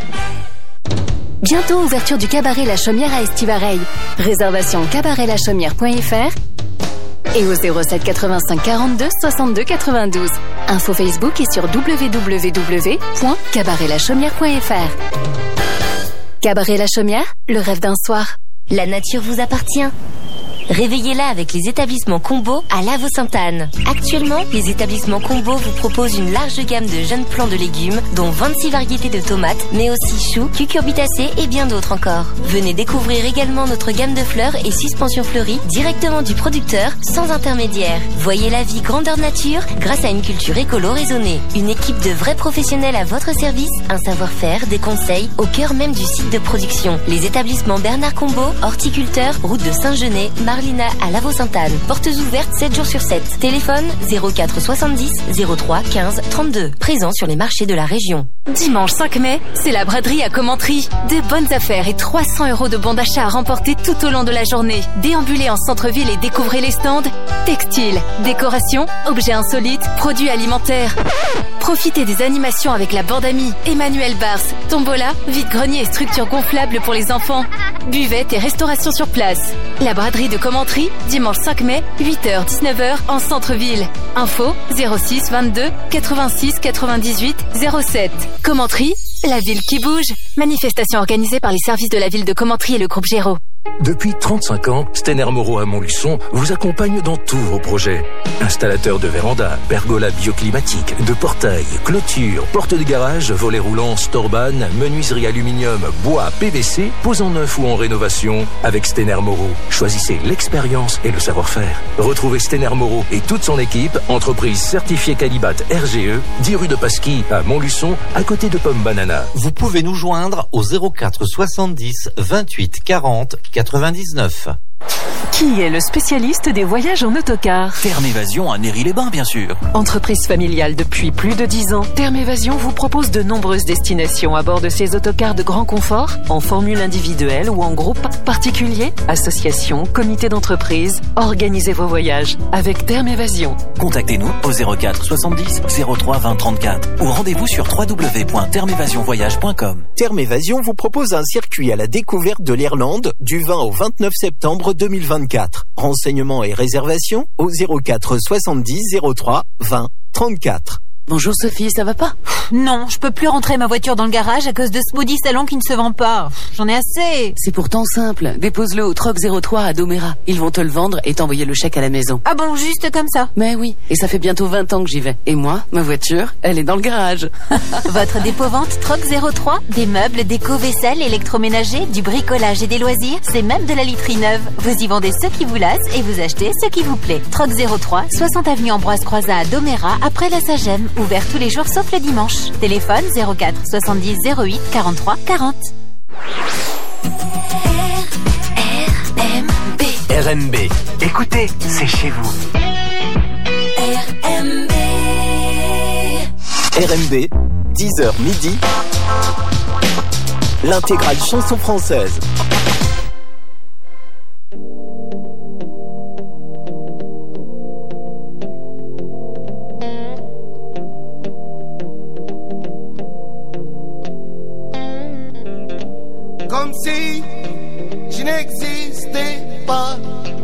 Speaker 1: Bientôt ouverture du cabaret La Chaumière à Estivareil. Réservation cabaret la chaumière point f r et au zéro sept quatre-vingt-cinq quarante-deux soixante-deux quatre-vingt-douze. Info Facebook et sur w w w point cabaret la chaumière point f r. Cabaret La Chaumière, le rêve d'un soir.
Speaker 13: La nature vous appartient. Réveillez-la avec les établissements Combo à Lavaux-Sainte-Anne. Actuellement, les établissements Combo vous proposent une large gamme de jeunes plants de légumes, dont vingt-six variétés de tomates, mais aussi choux, cucurbitacées et bien d'autres encore. Venez découvrir également notre gamme de fleurs et suspensions fleuries directement du producteur, sans intermédiaire. Voyez la vie grandeur nature grâce à une culture écolo raisonnée. Une équipe de vrais professionnels à votre service, un savoir-faire, des conseils au cœur même du site de production. Les établissements Bernard Combo, horticulteur, route de Saint-Genès, Marlina à Lavaux-Sainte-Anne. Portes ouvertes sept jours sur sept. Téléphone zéro quatre soixante-dix zéro trois quinze trente-deux. Présent sur les marchés de la région.
Speaker 1: Dimanche cinq mai, c'est la braderie à Commentry. De bonnes affaires et trois cents euros de bons d'achat à remporter tout au long de la journée. Déambulez en centre-ville et découvrez les stands textiles, décoration, objets insolites, produits alimentaires. Profitez des animations avec la bande amie, Emmanuel Bars, tombola, vide-grenier et structures gonflables pour les enfants. Buvette et restauration sur place. La braderie de Commentry, dimanche cinq mai, huit heures dix-neuf heures en centre-ville. Info zéro six vingt-deux quatre-vingt-six quatre-vingt-dix-huit zéro sept. Commentry, la ville qui bouge. Manifestation organisée par les services de la ville de Commentry et le groupe Géraud.
Speaker 2: Depuis trente-cinq ans, Stener Moreau à Montluçon vous accompagne dans tous vos projets. Installateur de véranda, pergola bioclimatique, de portail, clôture, porte de garage, volets roulants, storban, menuiserie aluminium, bois, P V C, pose en neuf ou en rénovation. Avec Stener Moreau, choisissez l'expérience et le savoir-faire. Retrouvez Stener Moreau et toute son équipe, entreprise certifiée Calibat R G E, dix rue de Pasquis à Montluçon, à côté de Pomme Banana.
Speaker 3: Vous pouvez nous joindre au zéro quatre soixante-dix vingt-huit quarante quatre-vingt-dix-neuf. Qui est le spécialiste des voyages en autocar?
Speaker 4: Terme Évasion à Néry-les-Bains, bien sûr.
Speaker 3: Entreprise familiale depuis plus de dix ans, Terme Évasion vous propose de nombreuses destinations à bord de ses autocars de grand confort, en formule individuelle ou en groupe, particulier, association, comité d'entreprise. Organisez vos voyages avec Terme Évasion.
Speaker 4: Contactez-nous au zéro quatre soixante-dix zéro trois vingt trente-quatre ou rendez-vous sur w w w point terme évasion voyage point com.
Speaker 12: Terme Évasion vous propose un circuit à la découverte de l'Irlande du vingt au vingt-neuf septembre deux mille vingt-quatre. Renseignements et réservations au zéro quatre soixante-dix zéro trois vingt trente-quatre.
Speaker 23: Bonjour Sophie, ça va pas?
Speaker 7: Non, je peux plus rentrer ma voiture dans le garage à cause de ce maudit salon qui ne se vend pas. J'en ai assez.
Speaker 23: C'est pourtant simple. Dépose-le au Troc zéro trois à Doméra. Ils vont te le vendre et t'envoyer le chèque à la maison.
Speaker 7: Ah bon, juste comme ça?
Speaker 23: Mais oui, et ça fait bientôt vingt ans que j'y vais. Et moi, ma voiture, elle est dans le garage.
Speaker 7: Votre dépôt-vente Troc zéro trois, des meubles, déco, vaisselle, électroménager, du bricolage et des loisirs, c'est même de la literie neuve. Vous y vendez ce qui vous lasse et vous achetez ce qui vous plaît. Troc zéro trois, soixante avenue Ambroise Croizat à Doméra, après la Sagem, ouvert tous les jours sauf le dimanche. Téléphone zéro quatre soixante-dix zéro huit quarante-trois quarante.
Speaker 30: R M B.
Speaker 5: R M B. Écoutez, c'est chez vous.
Speaker 30: R M B.
Speaker 12: R M B, dix heures midi. L'intégrale chanson française.
Speaker 8: Comme si je n'existais pas.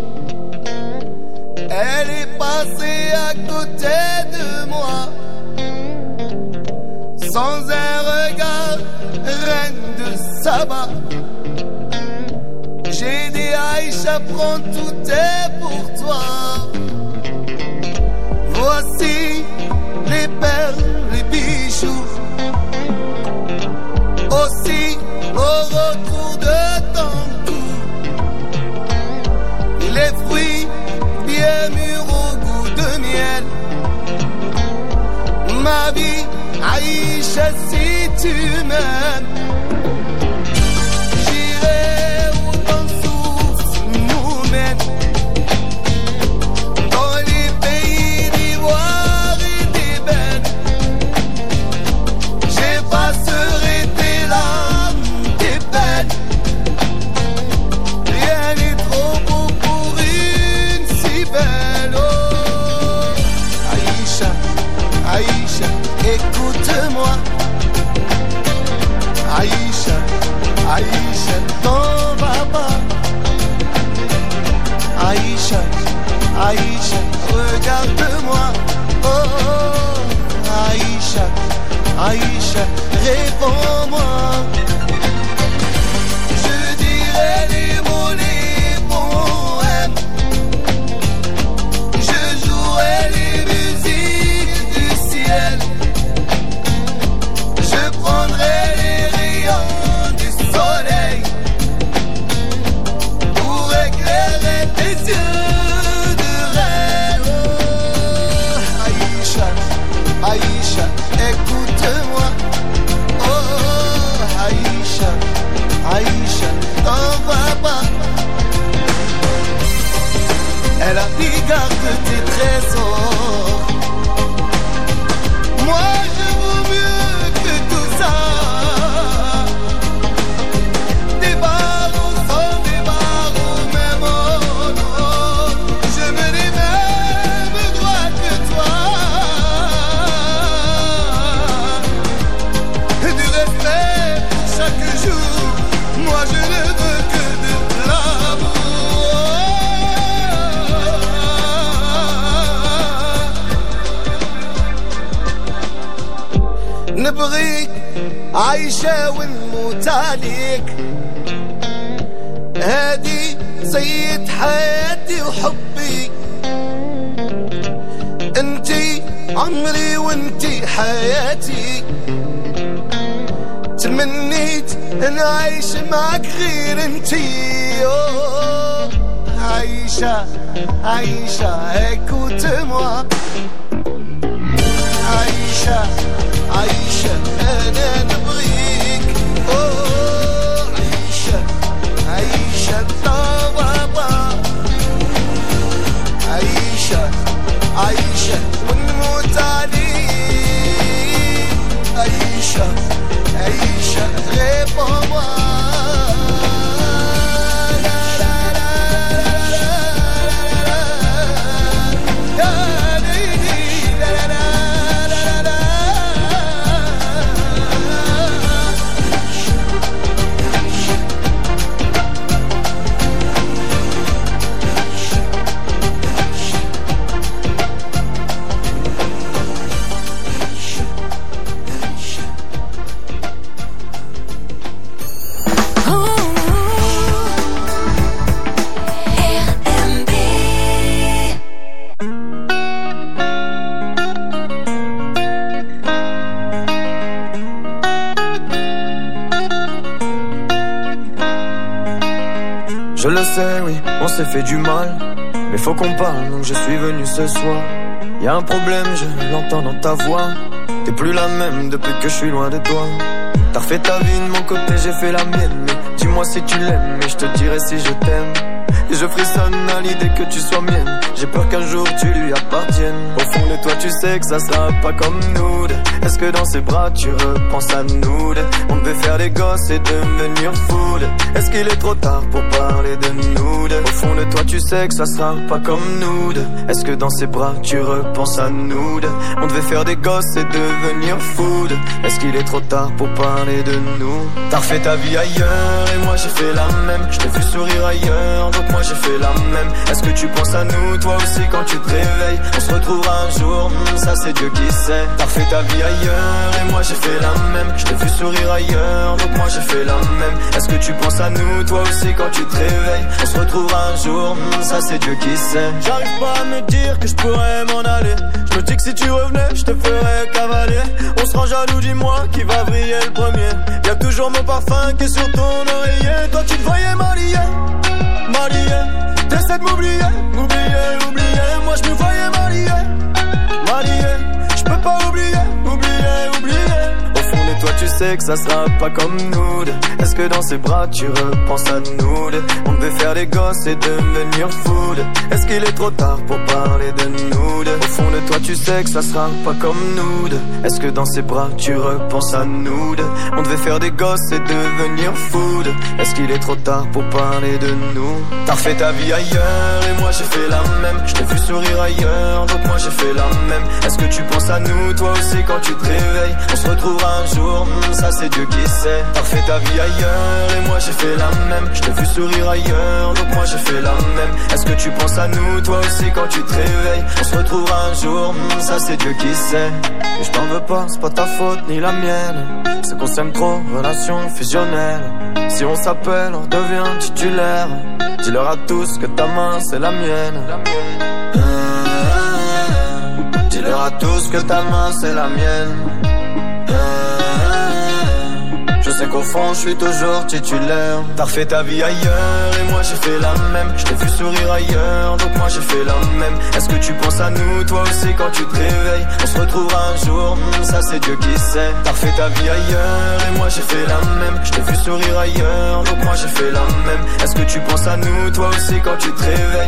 Speaker 8: Elle est passée à côté de moi. Sans un regard, reine de Saba. J'ai dit Aïcha, prends tout est pour toi. Voici les perles, les bijoux. Aussi au retour de ton cou, les fruits bien mûrs au goût de miel. Ma vie, Aïcha, si tu m'aimes, j'irai où ton souffle nous mène. Dans les pays d'ivoire et d'ébène, j'effacerai tes larmes, tes peines. Rien n'est trop beau pour une si belle. Oh, Aïcha, Aïcha, écoute-moi. Aïcha, Aïcha, t'en vas pas. Aïcha, Aïcha, regarde-moi. Oh, oh, Aïcha, Aïcha, réponds-moi. Je dirai les mots, les poèmes. Je jouerai les musiques du ciel. Je prendrai les rayons du soleil pour éclairer tes yeux de rêve. Oh, Aïcha, Aïcha, écoute-moi. Oh, Aïcha, Aïcha, t'en vas pas. Elle a pris garde de tes trésors. Moi je vaux mieux que tout ça. Des barreaux sans des barreaux, même oh, oh. Je me dis même droit que toi. Du respect pour chaque jour. Moi je ne veux que de l'amour. نبغيك عايشة ونموت عليك. هادي سيد حياتي وحبي. انتي عمري وانتي حياتي. تمنيت ان اعيش معك غير انتي. أوه، عايشة عايشة écoute-moi. عايشة عايشة أنا نبغيك. أوه، عايشة عايشة طابا.
Speaker 6: sais, oui, on s'est fait du mal. Mais faut qu'on parle, donc je suis venu ce soir. Y'a un problème, je l'entends dans ta voix. T'es plus la même depuis que je suis loin de toi. T'as refait ta vie de mon côté, j'ai fait la mienne. Mais dis-moi si tu l'aimes, et je te dirai si je t'aime. Et je frissonne à l'idée que tu sois mienne. J'ai peur qu'un jour tu lui appartiennes. Au fond de toi tu sais que ça sera pas comme nous. Est-ce que dans ses bras tu repenses à nous? On devait faire des gosses et devenir fou. Est-ce qu'il est trop tard pour parler de nous? Au fond de toi tu sais que ça sera pas comme nous. Est-ce que dans ses bras tu repenses à nous? On devait faire des gosses et devenir fou. Est-ce qu'il est trop tard pour parler de nous? T'as refait ta vie ailleurs et moi j'ai fait la même. Je t'ai vu sourire ailleurs, donc moi j'ai fait la même. Est-ce que tu penses à nous toi aussi quand tu te réveilles? On se retrouvera un jour, hmm, ça c'est Dieu qui sait. T'as refait ta vie ailleurs et moi j'ai fait la même. Je t'ai vu sourire ailleurs, donc moi j'ai fait la même. Est-ce que tu penses à nous toi aussi quand tu te réveilles? On se retrouvera un jour, hmm, ça c'est Dieu qui sait. J'arrive pas à me dire que je pourrais m'en aller. Je me dis que si tu revenais, je te ferais cavaler. On se rend jaloux, dis-moi qui va briller le premier. Y'a toujours mon parfum qui est sur ton oreiller. Toi tu te voyais m'allier, m'allier. T'essaies de m'oublier, m'oublier, oublier. Moi je me voyais m'allier, m'allier. Je peux pas oublier, oublier, oublier. Au fond de toi tu sais que ça sera pas comme nous. Est-ce que dans ses bras tu repenses à nous? On devait faire des gosses et devenir fou. Est-ce qu'il est trop tard pour parler de nous? Au fond de toi tu sais que ça sera pas comme nous. Est-ce que dans ses bras tu repenses à nous? On devait faire des gosses et devenir fou. Est-ce qu'il est trop tard pour parler de nous? T'as refait ta vie ailleurs et moi j'ai fait la même. Je t'ai vu sourire ailleurs, donc moi j'ai fait la même. Est-ce que tu penses à nous toi aussi quand tu te réveilles? On se retrouvera un jour, hmm, ça c'est Dieu qui sait. T'as refait ta vie ailleurs et moi j'ai fait la même. Je t'ai vu sourire ailleurs, donc moi j'ai fait la même. Est-ce que tu penses à nous toi aussi quand tu te réveilles? On se retrouvera un jour, hmm, ça c'est Dieu qui sait. Et je t'en veux pas, c'est pas ta faute ni la mienne. C'est qu'on s'aime trop, relation fusionnelle. Si on s'appelle, on redevient titulaire. Dis-leur à tous que ta main c'est la mienne. Ah, dis-leur à tous que ta main c'est la mienne. Ah, je sais qu'au fond je suis toujours titulaire. T'as refait ta vie ailleurs et moi j'ai fait la même. Je t'ai vu sourire ailleurs, donc moi j'ai fait la même. Est-ce que tu penses à nous toi aussi quand tu te réveilles? On se retrouvera un jour, hmm, ça c'est Dieu qui sait. T'as refait ta vie ailleurs et moi j'ai fait la même. Je t'ai vu sourire ailleurs, donc moi j'ai fait la même. Est-ce que tu penses à nous toi aussi quand tu te réveilles?